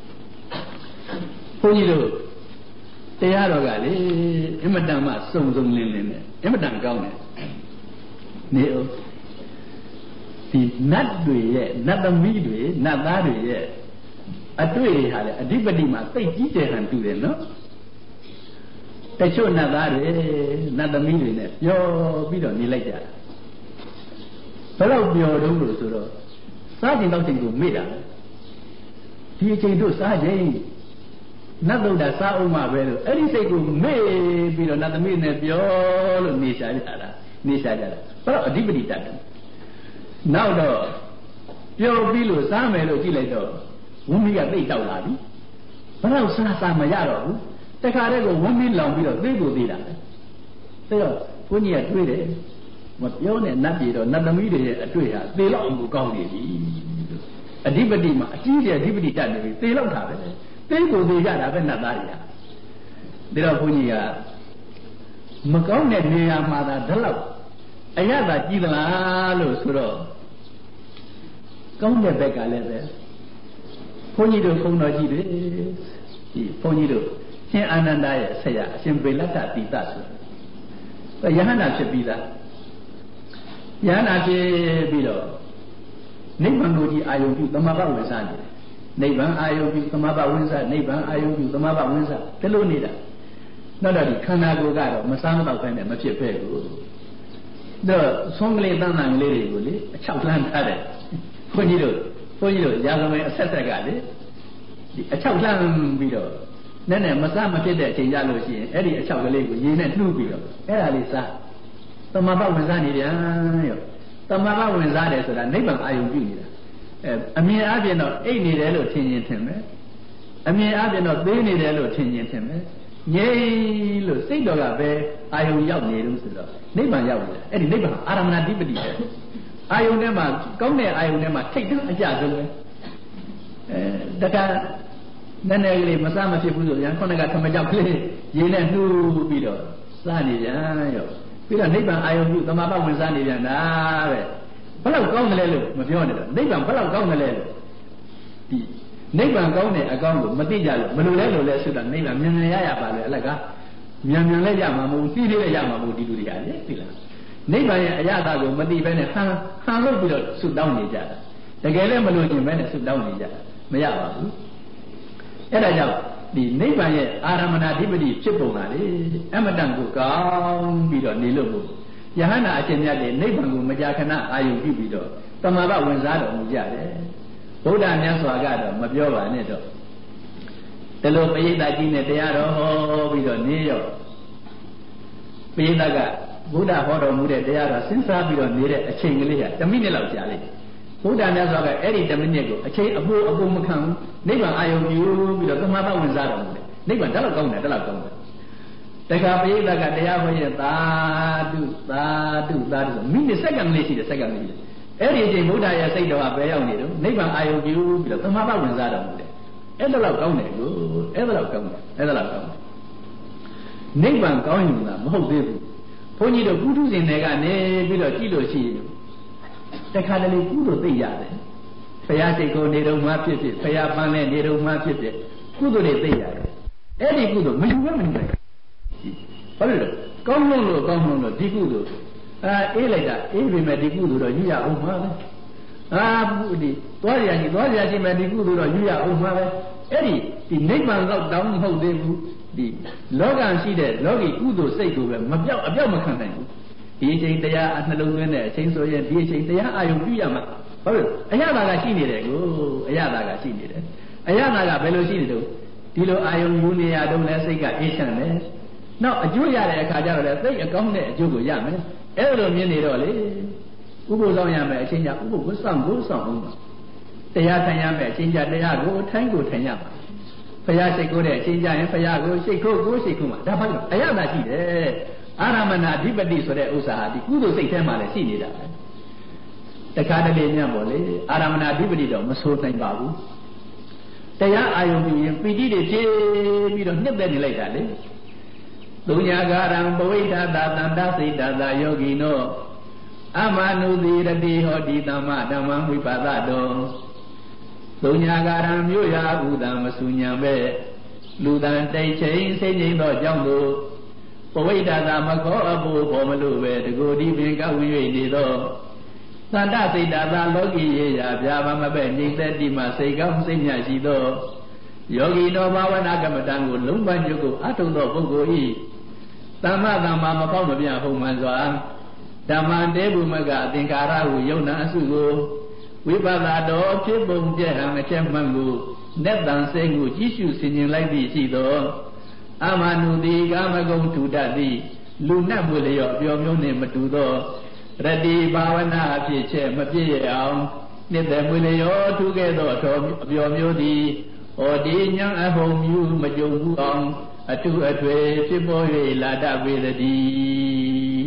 ဘုန်းကြီးတို့တရားတော်ကလေအမတန်မှစုံလင်းနဲ့အမတန်ကောင်းတယ်နေအောင်ဒီနတ်တွေရဲ့နတ်သမီးတွေနတ်သားတွေရဲ့အတွေ့တွေဟာလေအဓိပတိမှာသိကြီးကျယ်ဟန်တူတယ်နော်တချို့နတ်သားတွေနတ်သမီးတွေနဲ့ပျော်ပြီးတော့နေလိုက်ကြတာဘယ်တော့ပျော်တော့လို့ဆိုတော့စားကျင်တော့ချိန်ကိုမေ့တာဒီအချိန်တို့စားချိန်နတ်တို့တာစားအောင်မှာပဲလို့အဲ့ဒီစိတ်ကိုမေ့ပြီးတော့နတ်သမီးနဲ့ပျော်လို့နေရှာကြတာဘယ်တော့အဓိပတိတတ်တယ်နောက်တော့ပျော်ပြီးလို့စားမယ်လို့ကြည့်လိုက်တော့ဝန်းမီးကသိတောက်လာပြီဘယ်တော့စားမရတော့ဘူးတခါတည်းကိုဝန်းမီးလောင်ပြီးတော့သိကိုသေးတာပဲဒါတော့ဘုန်းကြီးကတွေးတယ်မပြောနဲ့နတ်ပြည်တော့နတ်သမီးတွေရဲ့အတွေ့ဟာသေလောက်အောင်ကိုကောင်းနေပြီအဓိပတိမှာအကြီးကျယ်အဓိပတိတတ်နေပြီသေလောက်တာပဲသိကိုသေးရတာပဲနတ်သားတွေကဒါတော့ဘုန်းကြီးကမကောင်းတဲ့နေရာမှာသာဒီလောက်အရသာကြည်သလားလို့ဆိုတော့ကောင်းတဲ့ဘက်ကလည်းပဲဘုန်းကြီးတို့ဘုန်းတော်ကြီးတွေဒီဘုန်းကြီးတို့ရှင်အာနန္ဒရဲ့ဆရာအရှင်ဗေလတ္တတိတဆိုယဟန္တာဖြစ်ပြီးသားယဟန္တာဖြစ်ပြီးတော့နိဗ္ဗာန်ကိုကြီးအာယုံပြုသမဘဝင်စားနေတယ်နိဗ္ဗာန်အာယုံပြုသမဘဝင်စားနိဗ္ဗာန်အာယုံပြုသမဘဝင်စားဒီလိုနေတာနောက်တော့ဒီခန္ဓာကိုယ်ကတော့မစားမတော့ဘဲနဲ့မဖြစ်ပဲကိုတော့ဆုံးကလေးတန်းတန်ကလေးတွေကိုလေအချောက်လှမ်းထားတယ်ဘုန်းကြီးတို့ရာဇဝင်အဆက်ဆက်ကလေဒီအချောက်လှမ်းပြီးတော့နည်းနည်းမစားမဖြစ်တဲ့အချိန်ကြလို့ရှိရင်အဲ့ဒီအချောက်ကလေးကိုရေနဲ့နှုတ်ပြီးတော့အဲ့ဒါလေးစားသမဘဝင်စားနေပြန်ရောသမဘဝင်စားတယ်ဆိုတာနိဗ္ဗာန်အာယုံပြုနေတာအမြင်အပြင်တော့အိတ်နေတယ်လို့ထင်ရင်ထင်မယ်အမြင်အပြင်တော့သေးနေတယ်လို့ထင်ရင်ထင်မယ်ငြိမ်လို့စိတ်တော်ကပဲအာယုံရောက်နေလို့ဆိုတော့နိဗ္ဗာန်ရောက်နေတာအဲ့ဒီနိဗ္ဗာန်အာရမဏဓိပတိပဲအာယုန်ထဲမှာကောင်းတဲ့အာယုန်ထဲမှာထိတ်တန်းအကြဆုံးပဲတခါနည်းနည်းကလေးမစားမဖြစ်ဘူးဆိုရင်ခုနကထမကြောက်ကလေးရေနဲ့နှူးပြီးတော့စားနေပြန်ရောပြီးတော့နိဗ္ဗာန်အာယုန်ပြုသမာပဝင်စားနေပြန်တာပဲဘယ်လောက်ကောင်းတယ်လဲလို့မပြောနဲ့တော့နိဗ္ဗာန်ဘယ်လောက်ကောင်းတယ်လဲလို့ဒီနိဗ္ဗာန်ကောင်းတဲ့အကောင်းကိုမသိကြလို့မလိုလဲလို့လဲဆိုတာနိဗ္ဗာန်မြန်မြန်ရပါလေအလကမြန်မြန်လဲရမှာမဟုတ်စီးလေးလဲရမှာမဟုတ်ဒီလူတွေကလေသိလားနိဗ္ဗာန်ရဲ့အရသာကိုမသိဘဲနဲ့ဟန်လို့ပြီးတော့ဆုတောင်းနေကြတာတကယ်လည်းမလို့ခြင်းပဲနဲ့ဆုတောင်းနေကြတာမရပါဘူးအဲ့ဒါကြောင့်ဒီနိဗ္ဗာန်ရဲ့အာရမဏဓိပတိဖြစ်ပုံကလေအမတန်ကိုကောင်းပြီးတော့နေလို့မို့ယဟန္တာအရှင်မြတ်တွေနိဗ္ဗာန်ကိုမကြာခဏအာယုပြုပြီးတော့တမ္မာဘဝင်စားတော်မူကြတယ်ဗုဒ္ဓမြတ်စွာကတော့မပြောပါနဲ့တော့ဒီလိုပရိသတ်ကြီးနဲ့တရားတော်ဟောပြီးတော့နေရောပရိသတ်ကဘုရားဟောတော်မူတဲ့တရားတော်စဉ်းစားပြီးတော့နေတဲ့အချိန်ကလေးက10မိနစ်လောက်ကြာလိုက်ဘုရားမြတ်စွာကအဲ့ဒီ10မိနစ်ကိုအချိန်အပိုမခံဘူးနိဗ္ဗာန်အာယုပြုပြီးတော့တမ္မာဘဝင်စားတော်မူတယ်နိဗ္ဗာန်တက်လောက်ကောင်းတယ်တခါပရိသတ်ကတရားဟောရင်သာဓုဆိုမိနစ်စက္ကန့်လေးရှိတယ်စက္ကန့်လေးအဲ့ဒီအချိန်ဘုရားရဲ့စိတ်တော်ကဘယ်ရောက်နေတော့နိဗ္ဗာန်အာယုပြုပြီးတော့တမ္မာဘဝင်စားတော်မူတယ်အဲ့ဒါလောက်ကောင်းတယ်ကိုအဲ့ဒါလောက်ကောင်းတယ်နိဗ္ဗာန်ကောင်းရင်ကမဟုတ်သေးဘူးဘုန်းကြီးတို့ကုထုရှင်တွေကနေပြီးတော့ကြည့်လို့ရှိရင်တခါတလေကုသိုလ်သိရတယ်ဘုရားစိတ်ကိုနေတော်မှာဖြစ်ဖြစ်ဘုရားပန်းနဲ့နေတော်မှာဖြစ်ဖြစ်ကုသိုလ်တွေသိရတယ်အဲ့ဒီကုသိုလ်မယူဘဲမနေနိုင်ဘာလို့လဲကောင်းလို့ဒီကုသိုလ်အေးလိုက်တာအေးပေမဲ့ဒီကုသိုလ်တော့ယူရအောင်ပါပဲဒီသွားရရှိမဲ့ဒီကုသိုလ်တော့ယူရအောင်ပါပဲအဲ့ဒီနိဗ္ဗာန်တော့တောင်းမဟုတ်သေးဘူးဒီလောကရှိတဲ့လောကီကုသိုလ်စိတ်ကိုပဲမပြောက်အပြောက်မခံနိုင်ဘူးဒီအချိန်တရားအနှလုံးသွင်းတဲ့အချိန်ဆိုရင်ဒီအချိန်တရားအာယုံပြုရမှာဘာလို့အရသာကရှိနေတယ်ကိုအရသာကရှိနေတယ်အရသာကဘယ်လိုရှိနေတော့ဒီလိုအာယုံယူနေရတော့လဲစိတ်ကအေးချမ်းတယ်နောက်အကျိုးရတဲ့အခါကျတော့လေသိအကောင်းတဲ့အကျိုးကိုရမယ်အဲ့လိုမြင်နေတော့လေဥပုသ်ဆောင်ရမယ်အချင်းကြဥပုသ်ကိုဆောင်အောင်တရားထိုင်ရမယ်အချင်းကြတရားကိုထိုင်ကိုထိုင်ရမှာဘုရားရှိခိုးတဲ့အချင်းကြရင်ဘုရားကိုရှိခိုးမှာဒါဘာလို့အရသာရှိတယ်အာရမဏအဓိပတိဆိုတဲ့ဥစ္စာဟာဒီကုသိုလ်စိတ်ထဲမှာလည်းရှိနေတာပဲတခါတလေညံ့ပေါ့လေအာရမဏအဓိပတိတော့မဆိုးနိုင်ပါဘူးတရားအာယုံပြုရင်ပီတိတွေဖြည့်ပြီးတော့နှစ်သက်နေလိုက်တာလေသုညာဂရံပဝိဒသတန္တစိတ်တသာယောဂီနောအမနုတိရတိဟောတိသမ္မဓမ္မဝိပါဒတောသုညာဂရံမြို့ရာဥဒံမစုညာပဲလူတန်တိတ်ချိန်စိတ်ငြိမ်သောကြောင့်တို့ပဝိဒသာမခောအဖို့ပေါ်မလို့ပဲတကူဒီပင်ကောက်၍နေသောသန္တစိတ်တသာလောကီရေရာဗျာပါမပဲငြိမ်သက်တိမှစိတ်ကောင်းစိတ်မြတ်ရှိသောယောဂီတော်ဘာဝနာကမ္မဋ္ဌာန်းကိုလုံးပညုတ်ကိုအထုံသောပုဂ္ဂိုလ်ဤသမ္မာမပေါက်မပြဟုတ်မှန်စွာဓမ္မတေဘုမကအသင်္ကာရဟုယုံနာအစုကိုဝိပဿနာတော်ဖြစ်ပုံပြည့်ဟံအချက်မှန်ကိုနက်တန်စိတ်ကိုကြည့်ရှုဆင်ခြင်လိုက်သည့်ရှိသောအမနုတိကာမဂုဏ်ထူတတ်သည့်လူနတ်မွေလျော့အပျော်မျိုးနှင့်မတူသောရတိဘာဝနာအဖြစ်ချက်မပြည့်ရအောင်နှစ်သက်မွေလျော့ထူခဲ့သောအပျော်မျိုးသည်ဟောဒီညာအဟုံမြူမကြုံဘူးအောင်အထုအထွေဖြစ်ပေါ်၍လာတတ်ပေသည်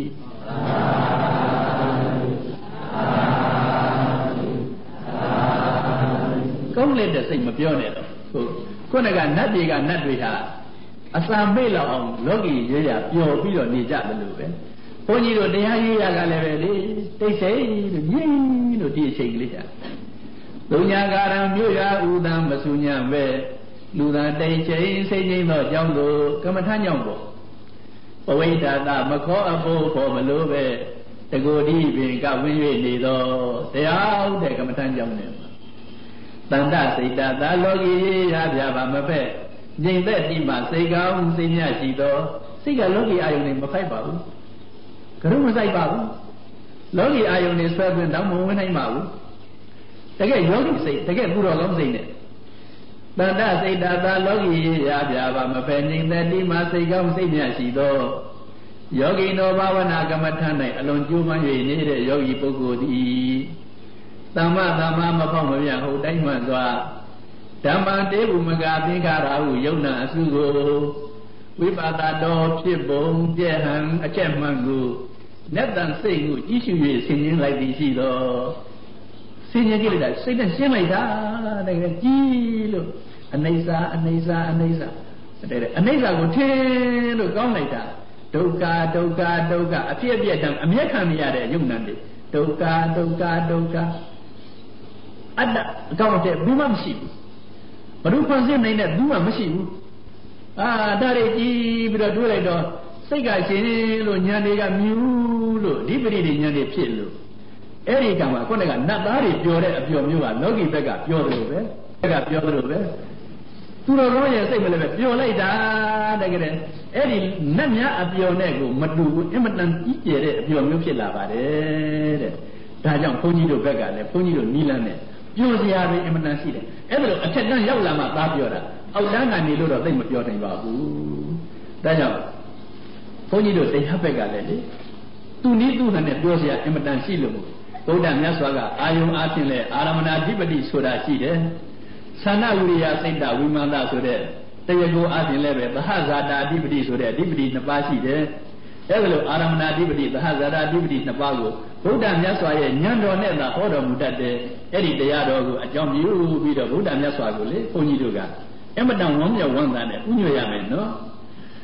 ကောင်းလက်တဲ့စိတ်မပြောနဲ့တော့ခုနကနတ်တွေကနတ်တွေဟာအစာမေ့လောက်အောင်လောကီရေးရပျော်ပြီးတော့နေကြတယ်လို့ပဲဘုန်းကြီးတို့တရားရေးရကလည်းပဲလေတိတ်ဆိတ်လို့ငြိမ်လို့ဒီအချိန်ကလေးဟာသုညာကာရံမြို့ရာဥဒံမစုညာပဲလူသာတိတ်ချိန်စိတ်ငြိမ်သောကြောင့်တို့ကမ္မထကြောင့်ပေါ့ပဝိဒသမခောအဖို့ဖို့မလို့ပဲတကိုယ်ဒီပင်ကဝင်း၍နေသောတရားတဲ့ကမ္မထကြောင့်နဲ့တန္တစိတ်တသာလောကီရာပြပါမဖက်ငြိမ်သက်ဒီမှာစိတ်ကောင်းစိတ်မြတ်ရှိသောစိတ်ကလောကီအာယုန်နဲ့မဖိုက်ပါဘူးကရုမဆိုင်ပါဘူးလောကီအာယုန်နဲ့ဆွဲသွင်းတော့မဝင်နိုင်ပါဘူးတကယ်ယောဂီစိတ်တကယ်ပုရောကောင်းစိတ်နဲ့တန္တစိတ်သာလောကီရာပြပါမဖက်ငြိမ်သက်ဒီမှာစိတ်ကောင်းစိတ်မြတ်ရှိသောယောဂီနောဘာဝနာကမ္မထ၌အလွန်ကျိုးမှန်၍နေတဲ့ယောဂီပုဂ္ဂိုလ်သည်သမ္မာမဖောက်မပြဟုတ်တိုင်းမှန်စွာဓမ္မတေဘုမကသင်္ခါရဟုယုံနာအစုကိုဝိပါဒတော်ဖြစ်ပုံပြည့်ဟံအချက်မှန်ကိုနက်တန်စိတ်ကိုကြည့်ရှု၍ဆင်ခြင်လိုက်သည်ရှိသောဆင်ခြင်ကြည့်လိုက်တာစိတ်နဲ့ရှင်းလိုက်တာတကယ်ကြည့်လို့အနိစ္စအနိစ္စအနိစ္စတဲ့အနိစ္စကိုထင်လို့ကောင်းလိုက်တာဒုက္ခဒုက္ခဒုက္ခအဖြစ်အပျက်တံအမျက်ခံရတဲ့ယုံနာတွေဒုက္ခဒုက္ခဒုက္ခအတ္တအကောင့်တဲ့ဘူးမှမရှိဘူးဘုရုဖန်ဆင်းနိုင်တဲ့ဘူးမှမရှိဘူးဒါတွေကြည့်ပြီးတော့တွေးလိုက်တော့စိတ်ကရှင်လို့ဉာဏ်တွေကမြူးလို့ဒီပရိဒီဉာဏ်တွေဖြစ်လို့အဲ့ဒီကံမှာခုနကနတ်သားတွေပြောတဲ့အပျော်မျိုးကလောကီဘက်ကပြောတယ်လို့ပဲပြောတယ်လို့ပဲသူတော်ကောင်းရဲ့စိတ်မလည်းပဲပျော်လိုက်တာတကယ်အဲ့ဒီနတ်များအပျော်နဲ့ကိုမတူဘူးအမတန်ကြီးကျယ်တဲ့အပျော်မျိုးဖြစ်လာပါတယ်တဲ့ဒါကြောင့်ဘုန်းကြီးတို့ဘက်ကလည်းဘုန်းကြီးတို့နီးလန်းနဲ့ပျော်စရာတွေအမတန်ရှိတယ်အဲ့ဒါလို့အထက်တန်းရောက်လာမှသားပြောတာအောက်တန်းကနေလို့တော့သိမပြောနိုင်ပါဘူးဒါကြောင့်ဘုန်းကြီးတို့တရားဘက်ကလည်းလေသူနည်းသူဟန်နဲ့ပြောစရာအမတန်ရှိလို့ဘုရားမြတ်စွာကအာယုံအားဖြင့်လဲအာရမဏဓိပတိဆိုတာရှိတယ်သန္နဝိရိယစိတ်တဝိမာနဆိုတဲ့တရားကိုအားဖြင့်လည်းပဲသဟဇာတာဓိပတိဆိုတဲ့အဓိပတိနှစ်ပါးရှိတယ်အဲ့ဒါလို့အာရမဏဓိပတိသဟဇာတာဓိပတိနှစ်ပါးကိုဘုရားမြတ်စွာရဲ့ဉာဏ်တော်နဲ့သာဟောတော်မူတတ်တယ်အဲ့ဒီတရားတော်ကိုအကြောင်းပြုပြီးတော့ဘုရားမြတ်စွာကိုလေဘုန်းကြီးတို့ကအမတန်ဝမ်းမြောက်ဝမ်းသာနဲ့ဥညွှတ်ရမယ်နော်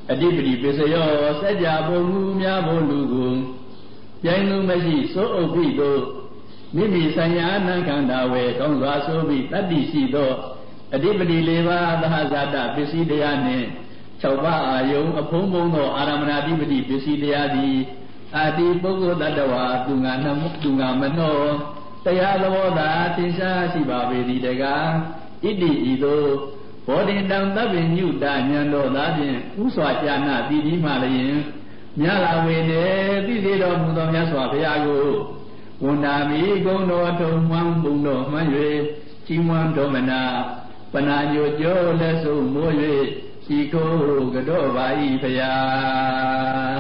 အဓိပတိပစ္စယောစัจ जा ဘုံမူများဘုံလူကိုပြိုင်သူမရှိစိုးအုပ်ပြီးသို့မိမိဆိုင်ရာအနန္ခန္ဓာဝေကောင်းစွာဆိုပြီးတတ္တိရှိသောအဓိပတိ၄ပါးသဟဇာတပစ္စည်းတရားနှင့်6ပါးအာယုံအဖုံးဖုံးသောအာရမဏအဓိပတိပစ္စည်းတရားသည်အာတိပုဂ္ဂိုလ်တ attva သူငါနှမှုသူငါမနောတရားသဘောသာသင်္ရှားရှိပါပေသည်တကားဣတိဤသို့ဘောဓိတံသဗ္ဗညုတဉာဏ်တော်သာဖြင့်ဥစွာကြာနာတည်ပြီးမှလျင်မြတ်လာဝေနေသိစေတော်မူသောမြတ်စွာဘုရားကိုဝန္တာမိဂုဏ်တော်ထုံမှန်းပုံတော်မှန်း၍ကြီးမွမ်းတော်မနာပနာညိုကြောလက်စုံမိုး၍ရှိခိုးကြောပါ၏ဘုရား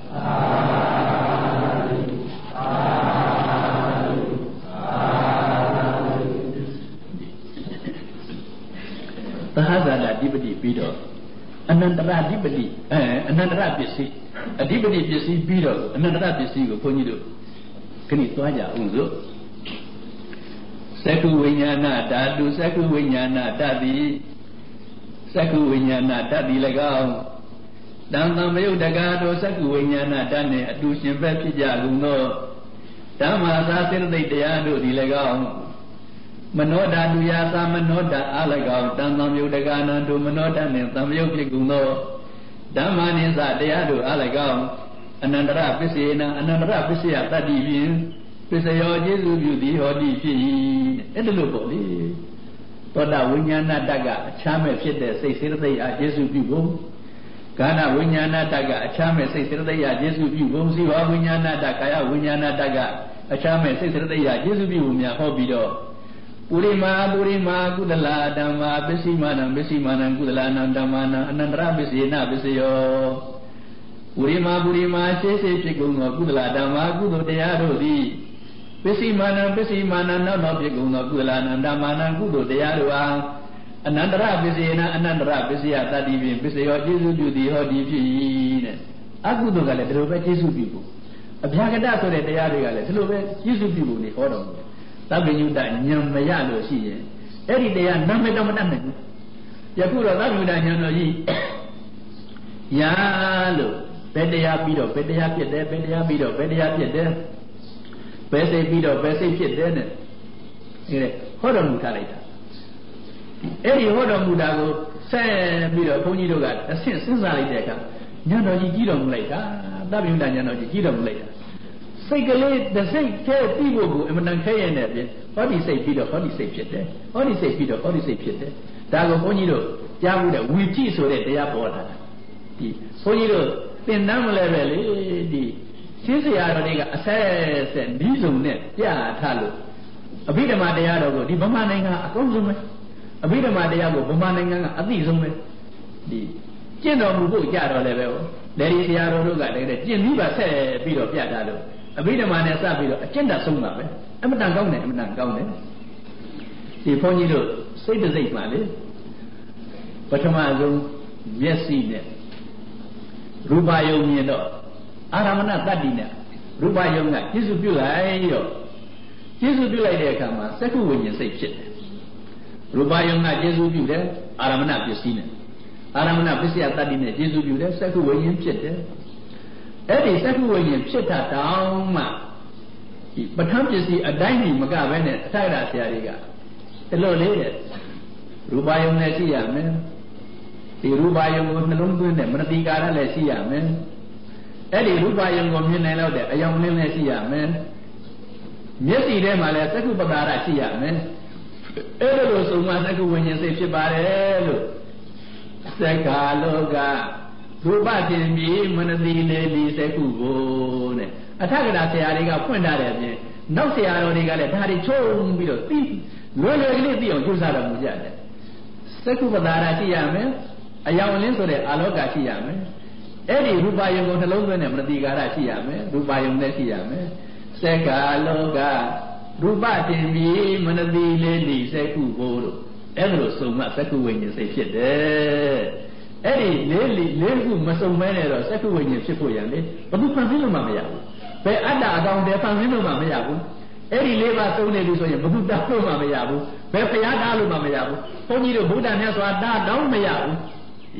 သဟဇာတအဓိပတိပြီးတော့အနန္တရအဓိပတိအနန္တရပစ္စည်းအဓိပတိပစ္စည်းပြီးတော့အနန္တရပစ္စည်းကိုဘုန်းကြီးတို့ခဏသွားကြအောင်စို့သက္ကုဝိညာဏဓာတုသက္ကုဝိညာဏဓာတိသက္ကုဝိညာဏဓာတိ၎င်းတံတံမယုတ်တကာတို့သက္ကုဝိညာဏဓာတ်နှင့်အတူရှင်ဘက်ဖြစ်ကြကုန်သောဓမ္မသာစေတသိက်တရားတို့သည်၎င်းမနောဓာတုယာသမနောဓာအား၎င်းတံတံမယုတ်တကာနံတို့မနောဓာနှင့်တံမယုတ်ဖြစ်ကုန်သောဓမ္မနိစ္စတရားတို့အား၎င်းအနန္တရပစ္စေနအနန္တရပစ္စယတတ္တိဖြင့်ပစ္စယောကျေစုပြုသည်ဟောတိဖြစ်၏အဲ့ဒါလို့ပေါ့လေသောတာဝိညာဏတ္တကအချမ်းမဲ့ဖြစ်တဲ့စိတ်စေတသိက်အားကျေစုပြုဖို့ကာဏဝိညာဏတ္တကအချမ်းမဲ့စိတ်စေတသိက်အားကျေစုပြုဖို့ဇိဝဝိညာဏတ္တကာယဝိညာဏတ္တကအချမ်းမဲ့စိတ်စေတသိက်အားကျေစုပြုဖို့များဟောပြီးတော့ပုရိမာကုသလဓမ္မာပစ္စည်းမာနံကုသလနံဓမ္မာနံအနန္တရပစ္စေနပစ္စယောပုရိမာရှေးဖြစ်ကုန်သောကုသလဓမ္မာကုသိုလ်တရားတို့သည်ပစ္စည်းမာနံနောက်ဖြစ်ကုန်သောကုသလနံဓမ္မာနံကုသိုလ်တရားတို့အားအနန္တရပစ္စေနအနန္တရပစ္စယတတ္တိဖြင့်ပစ္စယောကျေစုပြုသည်ဟောဒီဖြစ်၏တဲ့အကုသိုလ်ကလည်းဒီလိုပဲကျေစုပြုဖို့အဗျာကတဆိုတဲ့တရားတွေကလည်းဒီလိုပဲကျေစုပြုဖို့နေဟောတော်မူတယ်သဗ္ဗညုတဉာဏ်မရလို့ရှိရင်အဲ့ဒီတရားနာမည်တော့မတတ်နိုင်ဘူးယခုတော့သဗ္ဗညုတဉာဏ်တော်ကြီးရာလို့ဘယ်တရားပြီးတော့ဘယ်တရားဖြစ်တယ်ဘယ်တရားပြီးတော့ဘယ်တရားဖြစ်တယ်ဘယ်စိတ်ပြီးတော့ဘယ်စိတ်ဖြစ်တယ်နဲ့အဲ့ဟောတော်မူထားလိုက်တာအဲ့ဒီဟောတော်မူတာကိုဆက်ပြီးတော့ဘုန်းကြီးတို့ကအဆင့်စဉ်းစားလိုက်တဲ့အခါဉာဏ်တော်ကြီးကြီးတော်မူလိုက်တာသဗ္ဗညုတဉာဏ်တော်ကြီးကြီးတော်မူလိုက်တာစိတ်ကလေးတစ်စိတ်แค่ပြီးဖို့ကိုအမှန်တန်ခဲရတဲ့ပြင်ဟောဒီစိတ်ပြီးတော့ဟောဒီစိတ်ဖြစ်တယ်ဟောဒီစိတ်ပြီးတော့ဟောဒီစိတ်ဖြစ်တယ်ဒါကိုဘုန်းကြီးတို့ကြားမှုတဲ့ဝီကြည့်ဆိုတဲ့တရားပေါ်တာဒီဘုန်းကြီးတို့သင်တန်းမလဲပဲလေဒီရှင်းစရာတော်တွေကအဆက်နီးစုံနဲ့ပြထားလို့အဘိဓမ္မာတရားတော်ကိုဒီဗမာနိုင်ငံအကောင်းဆုံးပဲအဘိဓမ္မာတရားကိုဗမာနိုင်ငံကအသိဆုံးပဲဒီကျင့်တော်မူဖို့ကြတော့လည်းပဲလေဒီတရားတော်တို့ကလည်းကျင့်ပြီးပါဆက်ပြီးတော့ပြထားလို့အဘိဓမ္မာနဲ့စပြီးတော့အကျင့်တတ်ဆုံးပါပဲအမတန်ကောင်းတယ်အမတန်ကောင်းတယ်ဒီဘုန်းကြီးတို့စိတ်တစိတ်ပါလေပထမဆုံးမျက်စိနဲ့ရူပယုံမြင်တော့အာရမဏတတ္တိနဲ့ရူပယုံကကျေစုပြုလိုက်တော့ကျေစုပြုလိုက်တဲ့အခါမှာသက္ကုဝိညာဉ်စိတ်ဖြစ်တယ်ရူပယုံကကျေစုပြုတယ်အာရမဏပစ္စည်းနဲ့အာရမဏပစ္စယတတ္တိနဲ့ကျေစုပြုတယ်သက္ကုဝိညာဉ်ဖြစ်တယ်အဲ့ဒီသက္ကုဝိညာဉ်ဖြစ်တာတောင်းမှဒီပဋ္ဌာန်းပစ္စည်းအတိုင်းကြီးမကဘဲနဲ့အထိုက်ရဆရာတွေကတလို့လေးတဲ့ရူပယုံနဲ့ရှိရမယ်ဒီရူပယုံကိုနှလုံးသွင်းတဲ့မနတိကာရလည်းရှိရမယ်အဲ့ဒီရူပယုံကိုမြင်နိုင်တော့တဲ့အယောင်လင်းလည်းရှိရမယ်မျက်စိထဲမှာလည်းသက္ကုပ္ပကာရရှိရမယ်အဲ့လိုဆိုမှသက္ကုဝိညာဉ်စိတ်ဖြစ်ပါတယ်လို့သက္ကာလောကရူပတင်ပြီးမနတိလေးဒီသက္ကုကိုတဲ့အထက်ကရာဆရာတွေကဖွင့်ထားတဲ့အပြင်နောက်ဆရာတော်တွေကလည်းဒါတွေချုံပြီးတော့သိလွယ်လွယ်ကလေးသိအောင်ကြိုးစားတော်မူကြတယ်သက္ကုပ္ပကာရရှိရမယ်အယောင်လင်းဆိုတဲ့အာလောကရှိရမယ်အဲ့ဒီရူပယုံကိုနှလုံးသွင်းတဲ့မနတိကာရရှိရမယ်ရူပယုံလည်းရှိရမယ်သက္ကာလောကရူပတင်ပြီးမနတိလေးဒီသက္ကုကိုလို့အဲ့လိုစုံမှသက္ကုဝိညာဉ်စိတ်ဖြစ်တယ်အဲ့ဒီလေးခုမစုံမဲနဲ့တော့သက္ကုဝိညာဉ်ဖြစ်ဖို့ရလေဘယ်သူဖန်ဆင်းလို့မှမရဘူးဘယ်အတ္တအကောင်တည်းဖန်ဆင်းလို့မှမရဘူးအဲ့ဒီလေးပါသုံးနေပြီဆိုရင်ဘယ်သူတားလို့မှမရဘူးဘယ်ဖျားတားလို့မှမရဘူးဘုန်းကြီးတို့ဗုဒ္ဓမြတ်စွာတားတောင်းမရဘူး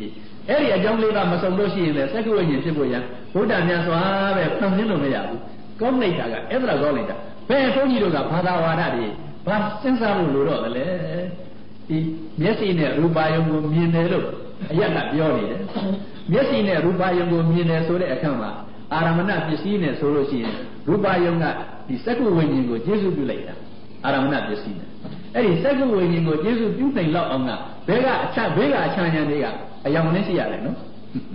အဲ့ဒီအကြောင်းလေးကမဆုံးလို့ရှိရင်လည်းစက္ကဝိညာဉ်ဖြစ်ဖို့ရန်ဘုရားမြတ်စွာပဲဖန်ဆင်းလို့မရဘူးကောင်းလိုက်တာကအဲ့ဒါကောင်းလိုက်တာဘယ်ဘုန်းကြီးတို့ကဘာသာဝါဒတွေဘာစဉ်းစားလို့လို့တော့လဲဒီမျက်စိနဲ့ရူပါယုံကိုမြင်တယ်လို့အရကပြောနေတယ်မျက်စိနဲ့ရူပါယုံကိုမြင်တယ်ဆိုတဲ့အခါမှာအာရမဏပစ္စည်းနဲ့ဆိုလို့ရှိရင်ရူပါယုံကဒီစက္ကဝိညာဉ်ကိုကျေစုပြုလိုက်တာအာရမဏပစ္စည်းနဲ့အဲ့ဒီစက္ကဝိညာဉ်ကိုကျေစုပြုနိုင်လောက်အောင်ကဘဲကအချမ်းဉာဏ်တွေကအယောင်နဲ့ရှိရတယ်နော်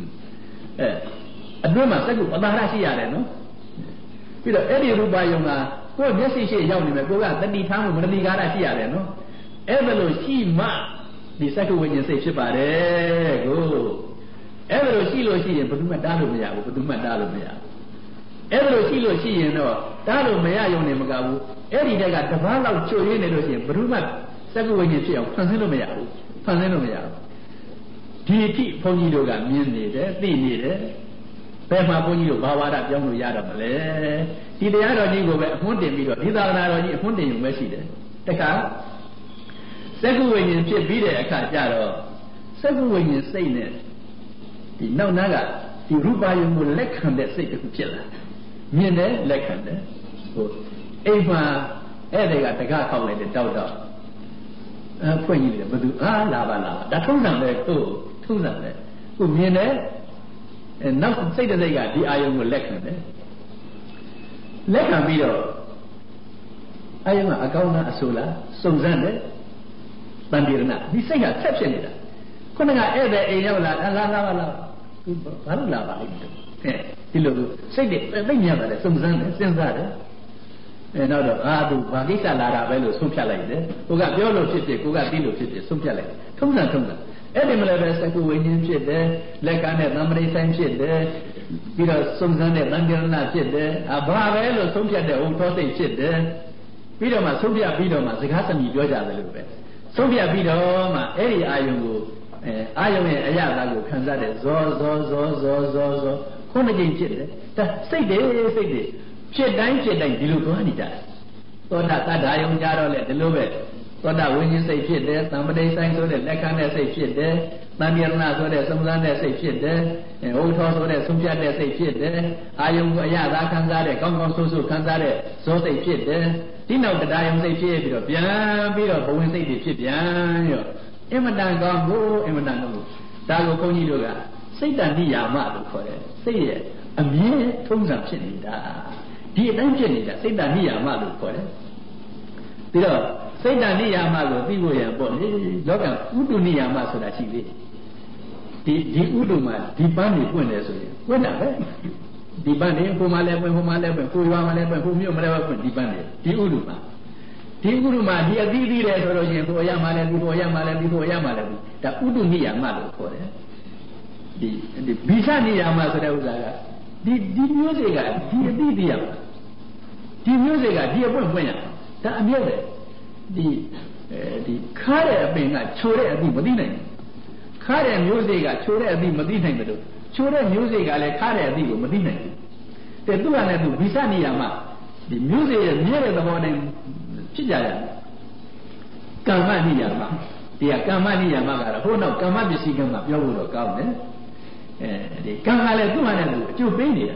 အတွင်းမှာစက္ကပတာရရှိရတယ်နော်ပြီးတော့အဲ့ဒီရူပါယုံကကိုယ်မျက်စိရှိရောက်နေမယ်ကိုကတတိထားမှုမတတိကာရရှိရတယ်နော်အဲ့ဒါလို့ရှိမှဒီစက္ကဝိညာဉ်စိတ်ဖြစ်ပါတယ်ကိုအဲ့ဒါလို့ရှိလို့ရှိရင်ဘယ်သူမှတားလို့မရဘူးဘယ်သူမှတားလို့မရဘူးအဲ့ဒါလို့ရှိလို့ရှိရင်တော့တားလို့မရရုံနဲ့မကဘူးအဲ့ဒီတက်ကတပားလောက်ကျွတ်ရင်းနေလို့ရှိရင်ဘယ်သူမှစက္ကဝိညာဉ်ဖြစ်အောင်ဖန်ဆင်းလို့မရဘူးဖန်ဆင်းလို့မရဘူးဒီအထိဘုန်းကြီးတို့ကမြင်နေတယ်သိနေတယ်ဘယ်မှာဘုန်းကြီးတို့ဘာဝါဒပြောင်းလို့ရတော့မလဲဒီတရားတော်ကြီးကိုပဲအမွှန်းတင်ပြီးတော့ဒီသာသနာတော်ကြီးအမွှန်းတင်ရုံပဲရှိတယ်တခါစက္ကဝိညာဉ်ဖြစ်ပြီးတဲ့အခါကျတော့စက္ကဝိညာဉ်စိတ်နဲ့ဒီနောက်နားကဒီရူပါယုံကိုလက်ခံတဲ့စိတ်တစ်ခုဖြစ်လာမြင်တယ်လက်ခံတယ်ဟိုအိမ်မှာအဲ့ဒီကတကားခောက်လိုက်တဲ့တောက်တော့ဖွင့်ကြည့်တယ်ဘယ်သူလာပါဒါထုံးစံပဲဟုတ်ထုံးစံပဲခုမြင်တယ်နောက်စိတ်တစ်စိတ်ကဒီအာယုံကိုလက်ခံတယ်လက်ခံပြီးတော့အာယုံကအကောင်းလားအဆိုးလားစုံစမ်းတယ်တန်တိရဏဒီစိတ်ကဆက်ဖြစ်နေတာခုနကဧည့်သည်အိမ်ရောက်လာလာဘာလို့လာပါလိမ့်မယ်ဒီလိုစိတ်တွေသိမြတ်ပါလေစုံစမ်းတယ်စဉ်းစားတယ်နောက်တော့သူဘာကိစ္စလာတာပဲလို့ဆုံးဖြတ်လိုက်တယ်ကိုကပြောလို့ဖြစ်ဖြစ်ကိုကသိလို့ဖြစ်ဖြစ်ဆုံးဖြတ်လိုက်ထုံးစံအဲ့ဒီမလည်းပဲစက္ကဝိညာဉ်ဖြစ်တယ်လက်ကနဲ့သံမရိဆိုင်ဖြစ်တယ်ပြီးတော့စုံစမ်းတဲ့တန်တိရဏဖြစ်တယ်ဘာပဲလို့ဆုံးဖြတ်တဲ့ဥထောစိတ်ဖြစ်တယ်ပြီးတော့မှဆုံးဖြတ်ပြီးတော့မှစကားသမီးပြောကြတယ်လို့ပဲဆုံးဖြတ်ပြီးတော့မှအဲ့ဒီအာယုံကိုအာယုံရဲ့အရာသားကိုခံစားတဲ့ဇောခုနှစ်ကြိမ်ဖြစ်တယ်ဒါစိတ်တွေဖြစ်တိုင်းဒီလိုသွားနေကြတယ်သောတာတတ္ထာယုံကြတော့လေဒီလိုပဲသောတာဝိညာဉ်စိတ်ဖြစ်တယ်သံပတိဆိုင်ဆိုတဲ့လက်ခံတဲ့စိတ်ဖြစ်တယ်သံယရဏဆိုတဲ့စုံစမ်းတဲ့စိတ်ဖြစ်တယ်ဟောထောဆိုတဲ့ဆုံးဖြတ်တဲ့စိတ်ဖြစ်တယ်အာယုံကိုအရာသားခံစားတဲ့ကောင်းကောင်းဆိုးခံစားတဲ့ဇောစိတ်ဖြစ်တယ်ဒီနောက်တရားယုံစိတ်ဖြစ်ပြီးတော့ပြန်ပြီးတော့ဘဝင်စိတ်တွေဖြစ်ပြန်ရောအင်မတန်ကောင်းကိုဒါကိုဘုန်းကြီးတို့ကစိတ်တဏှိယာမလို့ခေါ်တယ်စိတ်ရဲ့အမြဲထုံးစံဖြစ်နေတာဒီအတိုင်းဖြစ်နေတာစိတ်တဏှိယာမလို့ခေါ်တယ်ပြီးတော့စိတ်တဏှိယာမကိုသိဖို့ရန်ပေါ့လေလောကဥဒုနိယာမဆိုတာရှိသေးဒီဥဒုမှာဒီပန်းတွေပွင့်တယ်ဆိုရင်ပွင့်တာပဲဒီပန်းတွေဟိုမှာလည်းပွင့်ဟိုမှာလည်းပွင့်ကိုရွာမှာလည်းပွင့်ဟိုမြို့မှာလည်းပွင့်ဒီပန်းတွေဒီဥဒုမှာဒီအသီးသီးတယ်ဆိုလို့ရှိရင်ဟိုရမှာလည်းဒီဟိုရမှာလည်းဒီဟိုရမှာလည်းဒါဥဒုနိယာမလို့ခေါ်တယ်ဒီဘိသနိယာမဆိုတဲ့ဥစ္စာကဒီမျိုးစေ့ကဒီအသီးသီးရမှာဒီမျိုးစေ့ကဒီအပွင့်ပွင့်ရမှာဒါအမြဲပဲဒီခါတဲ့အပင်ကချိုတဲ့အသီးမသိနိုင်ဘူးခါတဲ့မျိုးစေ့ကချိုတဲ့အသီးမသိနိုင်တယ်လို့ချိုတဲ့မျိုးစေ့ကလည်းခါတဲ့အသီးကိုမသိနိုင်ဘူးတဲ့သူကလည်းသူဘိသနိယာမဒီမျိုးစေ့ရဲ့မြဲတဲ့သဘောနဲ့ဖြစ်ကြရတယ်ကမ္မနိယာမဒီကကမ္မနိယာမကတော့ဟိုနောက်ကမ္မပစ္စည်းကမှပြောဖို့တော့ကောင်းတယ်ဒီကံကလည်းသူ့ဟာနဲ့သူအကျိုးပေးနေတာ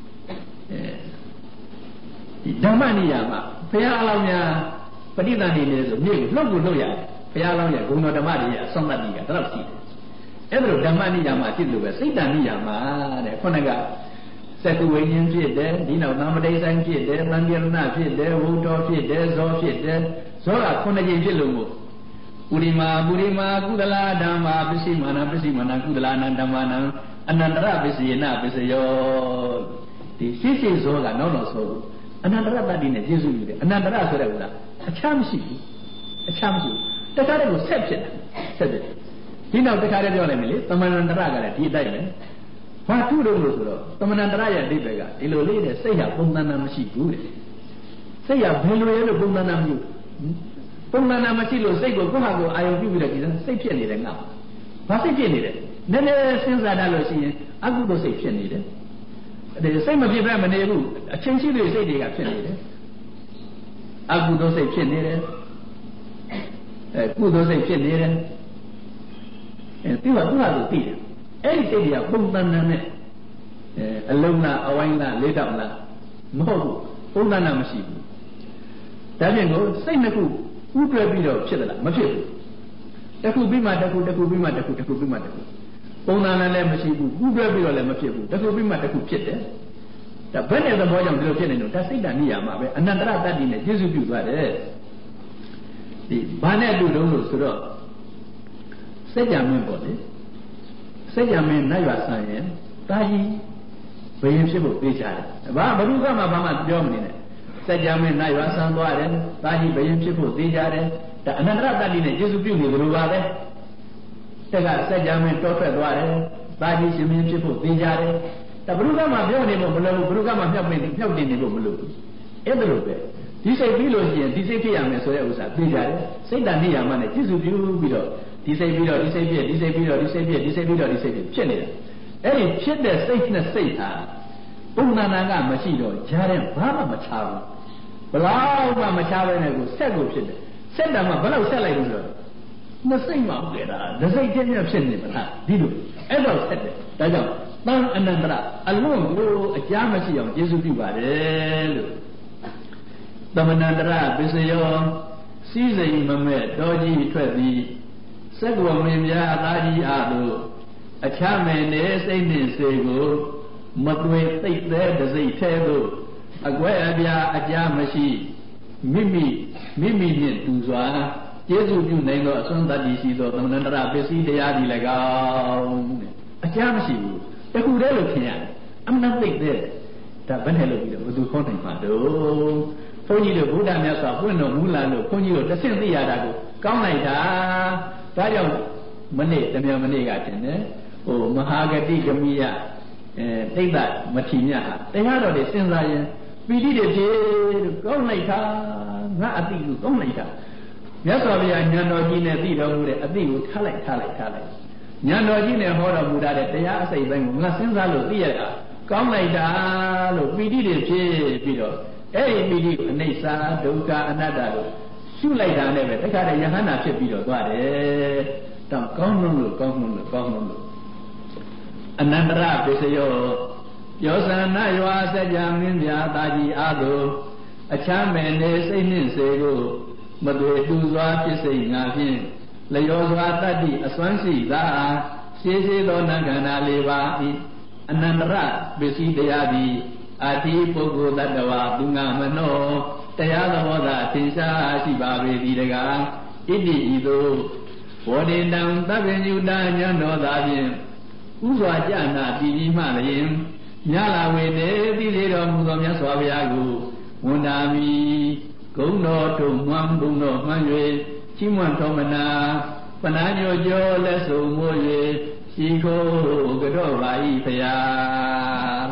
ဒီဓမ္မနိယာမဘုရားအလောင်းများပဋိသန္ဓေလေးဆိုမြေကိုလှုပ်ရတယ်ဘုရားအလောင်းရဲ့ဂုဏ်တော်ဓမ္မတွေရဲ့အဆုံးသတ်ကြီးကဒါတော့ရှိတယ်အဲ့ဒါလိုဓမ္မနိယာမဖြစ်လို့ပဲစိတ်တဏှိယာမတဲ့ခုနကစက္ကဝိညာဉ်ဖြစ်တယ်ဒီနောက်သံမတိဆိုင်ဖြစ်တယ်သံယရဏဖြစ်တယ်ဝုထောဖြစ်တယ်ဇောဖြစ်တယ်ဇောကခုနှစ်ကြိမ်ဖြစ်လို့မို့ပုရိမာကုသလာဓမ္မာပစ္စည်းမာနကုသလာနံဓမ္မာနံအနန္တရပစ္စယေနပစ္စယောဒီရှိဇောကနောက်ဆိုအနန္တရတ္တိနဲ့ကျေစုယူတယ်အနန္တရဆိုတဲ့ဥစ္စာအချမ်းမရှိဘူးတခါတည်းကိုဆက်ဖြစ်တယ်ဒီနောက်တခါတည်းပြောလိုက်မယ်လေသမဏန္တရကလည်းဒီအတိုင်းပဲဘာထုတော့လို့ဆိုတော့သမဏန္တရရဲ့အဓိပ္ပာယ်ကဒီလိုလေးနဲ့စိတ်ဟာပုံသဏ္ဍာန်မရှိဘူးတဲ့စိတ်ဟာဘယ်လိုရဲလို့ပုံသဏ္ဍာန်မရှိဘူးပုံသဏ္ဍာန်မရှိလို့စိတ်ကိုကိုယ့်ဟာကိုယ်အာရုံပြုပြီးတော့ဒီစိတ်ဖြစ်နေတယ်ငါဘာစိတ်ဖြစ်နေတယ်နည်းနည်းစဉ်းစားတတ်လို့ရှိရင်အကုသိုလ်စိတ်ဖြစ်နေတယ်ဒီစိတ်မဖြစ်ဘဲမနေဘူးအချင်းရှိတဲ့စိတ်တွေကဖြစ်နေတယ်အကုသိုလ်စိတ်ဖြစ်နေတယ်ကုသိုလ်စိတ်ဖြစ်နေတယ်သူကသူ့ဟာသူသိတယ်အဲ့ဒီစိတ်တွေကပုံသဏ္ဍာန်နဲ့အလုံးလားအဝိုင်းလားလေးတောင်လားမဟုတ်ဘူးပုံသဏ္ဍာန်မရှိဘူးဒါဖြင့်ကိုစိတ်နှစ်ခုဥတွဲပြီးတော့ဖြစ်သလားမဖြစ်ဘူးတစ်ခုပြီးမှတစ်ခုတစ်ခုပြီးမှတစ်ခုတစ်ခုပြီးမှတစ်ခုပုံသဏ္ဍာန်လည်းမရှိဘူးဥတွဲပြီးတော့လည်းမဖြစ်ဘူးတစ်ခုပြီးမှတစ်ခုဖြစ်တယ်ဒါဘယ်နဲ့သဘောကြောင့်ဒီလိုဖြစ်နေလို့ဒါစိတ်ဓာတ်နိယာမှာပဲအနန္တရတတ္တိနဲ့ကျေစုပြုသွားတယ်ဒီဘာနဲ့တူတုံးလို့ဆိုတော့စัจ जा မင်းပေါ့လေစัจ जा မင်းနိုင်ရဆန်ရင်တာကြီးဘယင်ဖြစ်ဖို့သိကြတယ်ဘာဘုရုကမှဘာမှပြောမနေနဲ့စัจ जा မင်းနိုင်ရဆန်သွားတယ်တာကြီးဘယင်ဖြစ်ဖို့သိကြတယ်ဒါအနန္တရတတ္တိနဲ့ကျေစုပြုနေလို့ပါပဲတက်ကစัจ जा မင်းတောထွက်သွားတယ်တာကြီးရှင်မင်းဖြစ်ဖို့သိကြတယ်ဒါဘုရုကမှပြောနေဖို့မလိုဘူးဘုရုကမှမြောက်တင်နေဖို့မလိုဘူးအဲ့ဒါလိုပဲဒီစိတ်ပြီးလို့ရှိရင်ဒီစိတ်ဖြစ်ရမယ်ဆိုတဲ့ဥစ္စာသိကြတယ်စိတ်တဏှိယာမနဲ့ကျေစုပြုပြီးတော့ဒီစိတ်ပြီးတော့ဒီစိတ်ပြည့်ဒီစိတ်ပြီးတော့ဒီစိတ်ပြည့်ဒီစိတ်ပြီးတော့ဒီစိတ်ပြည့်ဖြစ်နေတာအဲ့ဒီဖြစ်တဲ့စိတ်နဲ့စိတ်ဟာပုံသဏ္ဍာန်ကမရှိတော့ကြားတဲ့ဘာမှမချဘူးဘလောက်မှမချဘဲနဲ့ကိုဆက်ကိုဖြစ်တယ်ဆက်တာမှဘလောက်ဆက်လိုက်လို့ဆိုတော့မစိတ်မှမကြတာဒစိတ်တည်းနဲ့ဖြစ်နေမလားဒီလိုအဲ့တော့ဆက်တယ်ဒါကြောင့်တန်အနန္တရအလွန်ကိုအကြားမရှိအောင်ကျေစုပြုပါတယ်လို့သမဏန္တရပစ္စယောစည်းစိမ်မမဲ့တော်ကြီးထွက်သည်စက္ကဝမင်းများအသားကြီးအားတို့အခြားမယ်နေစိတ်နှင့်စေကိုမသွေသိပ်သေးတစိတ်ထဲသို့အကွဲအပြားအကြားမရှိမိမိနှင့်တူစွာကျေစုပြုနိုင်သောအစွမ်းတတ္တိရှိသောသမဏန္တရပစ္စည်းတရားဒီ၎င်းအကြားမရှိဘူးတခုတည်းလို့ထင်ရတယ်အမှန်သိပ်သေးဒါဘယ်နဲ့လို့ပြီးတော့ဘယ်သူခေါ်နိုင်မှာတော့ဘုန်းကြီးတို့ဗုဒ္ဓမြတ်စွာပွင့်တော်မူလာလို့ဘုန်းကြီးတို့တစ်ဆင့်သိရတာကိုကောင်းလိုက်တာဒါကြောင့်မနေ့တမြန်မနေ့ကတင်တယ်ဟိုမဟာဂတိကမိယတိတ်တမထီမြတ်ဟာတရားတော်တွေစဉ်းစားရင်ပီတိတွေဖြစ်လို့ကောင်းလိုက်တာငါအတိကိုကောင်းလိုက်တာမြတ်စွာဘုရားဉာဏ်တော်ကြီးနဲ့သိတော်မူတဲ့အတိကိုထားလိုက်ဉာဏ်တော်ကြီးနဲ့ဟောတော်မူတဲ့တရားအစိတ်ပိုင်းကိုငါစဉ်းစားလို့သိရတာကောင်းလိုက်တာလို့ပီတိတွေဖြစ်ပြီးတော့အဲ့ဒီပီတိကိုအနိစ္စဒုက္ခအနတ္တလို့ရှုလိုက်တာနဲ့ပဲတခါတည်းယဟန္တာဖြစ်ပြီးတော့သွားတယ်တောင်ကောင်းလို့အနန္တရပစ္စယောယောဇာနာယောစัจ जा မင်းပြာတာကြီးအားတို့အခြားမယ်နေစိတ်နှင့်စေကိုမတွေ့တူစွာဖြစ်စိတ်ငါဖြင့်လျောစွာတတ္တိအစွမ်းရှိသာရှေးရှေးသောနံခန္ဓာ၄ပါးဤအနန္တရပစ္စည်းတရားသည်အာတိပုဂ္ဂိုလ်တ attva သူငါမနောတရားသဘောသာသင်္ရှားရှိပါပေသည်တကားဣတိဤသို့ဘောဓိတံသဗ္ဗညုတဉာဏ်တော်သာဖြင့်ဥစွာကြနာပြည်ပြီးမှလျင်ညလာဝေနေသိစေတော်မူသောမြတ်စွာဘုရားကိုဝန်တာမိဂုဏ်တော်တို့မှန်ဘုံတော်မှန်၍ချီးမွမ်းတော်မနာပနာညိုကျော်လက်စုံမို့၍ရှိခိုးကြောပါ၏ဖျား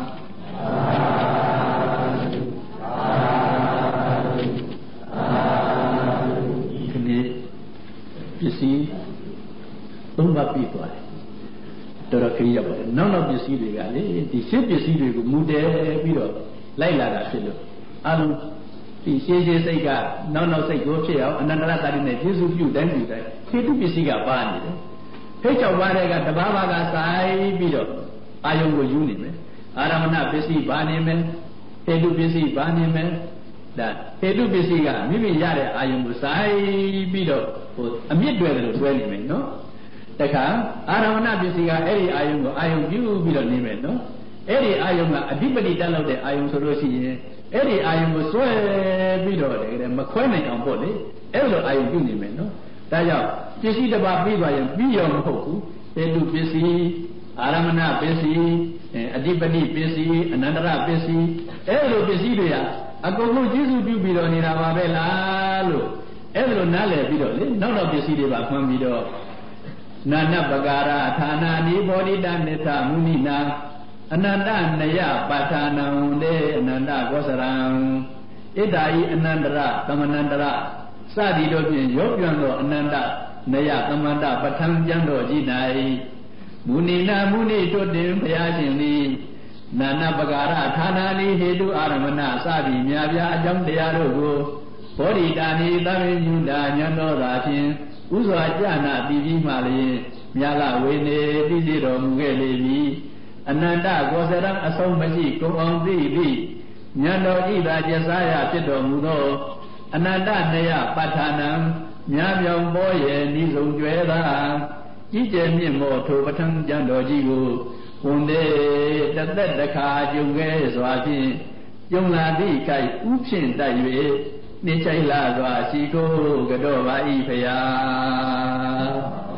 ဒီနေ့ပစ္စည်းသုံးပါးပြီးသွားတယ်တော်တော်ခရီးရောက်ပါတယ်နောက်ပစ္စည်းတွေကလေဒီရှင်းပစ္စည်းတွေကိုမူတည်ပြီးတော့လိုက်လာတာဖြစ်လို့အလုံးဒီရှင်းစိတ်ကနောက်စိတ်ကိုဖြစ်အောင်အနန္တရတ္တိနဲ့ကျေစုပြုတိုင်းပြုတိုင်းဟေတုပစ္စည်းကပါနေတယ်ဖိတ်ချောက်ပါတဲ့ကတဘာဘာကဆိုင်ပြီးတော့အာယုံကိုယူနေမယ်အာရမဏပစ္စည်းပါနေမယ်ဟေတုပစ္စည်းပါနေမယ်ဒါဟေတုပစ္စည်းကမိမိရတဲ့အာယုံကိုဆိုင်ပြီးတော့ဟိုအမြင့်တွယ်တယ်လို့တွဲနေမယ်နော်တခါအာရမဏပစ္စည်းကအဲ့ဒီအာယုံကိုအာယုံပြုပြီးတော့နေမယ်နော်အဲ့ဒီအာယုံကအဓိပတိတက်လောက်တဲ့အာယုံဆိုလို့ရှိရင်အဲ့ဒီအာယုံကိုစွဲပြီးတော့တကယ်မခွဲနိုင်အောင်ပေါ့လေအဲ့လိုအာယုံပြုနေမယ်နော်ဒါကြောင့်ပစ္စည်းတစ်ပါးပြီးသွားရင်ပြီးရောမဟုတ်ဘူးဟေတုပစ္စည်းအာရမဏပစ္စည်းအဓိပတိပစ္စည်းအနန္တရပစ္စည်းအဲ့လိုပစ္စည်းတွေကအကုန်လုံးကျေစုပြုပြီးတော့နေတာပါပဲလားလို့အဲ့လိုနားလည်ပြီးတော့လေနောက်ပစ္စည်းတွေပါမှန်ပြီးတော့နာနပကာရဌာနာနိဘောဓိတနိသမုနိနာအနန္တနယပါဌာနံလေအနန္တကောစရံဣဒ္ဓာယိအနန္တရသမဏန္တရစသည်တို့ဖြင့်ရောပြန်သောအနန္တနယသမန္တပဋ္ဌံကျမ်းတော်ကြီး၌မုနိနာမုနိတွတင်ဘုရားရှင်သည်နာနပကာရဌာနာနိဟေတုအာရမဏစသည်မြာပြအကြောင်းတရားတို့ကိုဘောဓိတာနိသဗ္ဗညုတာဉာဏ်တော်သာဖြင့်ဥစွာကြနာပြီးမှလျင်မြတ်လာဝေနေသိစေတော်မူခဲ့လေပြီအနန္တကောစရံအဆုံးမရှိကုန်အောင်သိသည်ဉာဏ်တော်ဤသာကျစားရဖြစ်တော်မူသောအနန္တနေယပဋ္ဌာနံမြားမြောင်ပေါ်ရဲ့ဤဆုံးကျွဲသာကြီးကျယ်မြင့်မောထိုပဋ္ဌာန်းကျမ်းတော်ကြီးကိုဝန်သေးတသက်တခါကြုံခဲ့စွာဖြင့်ကြုံလာသည့်ကိုက်ဥဖြင့်တိုက်၍နှိမ့်ချိုက်လာစွာရှိကိုကတော့ပါဤဖရာ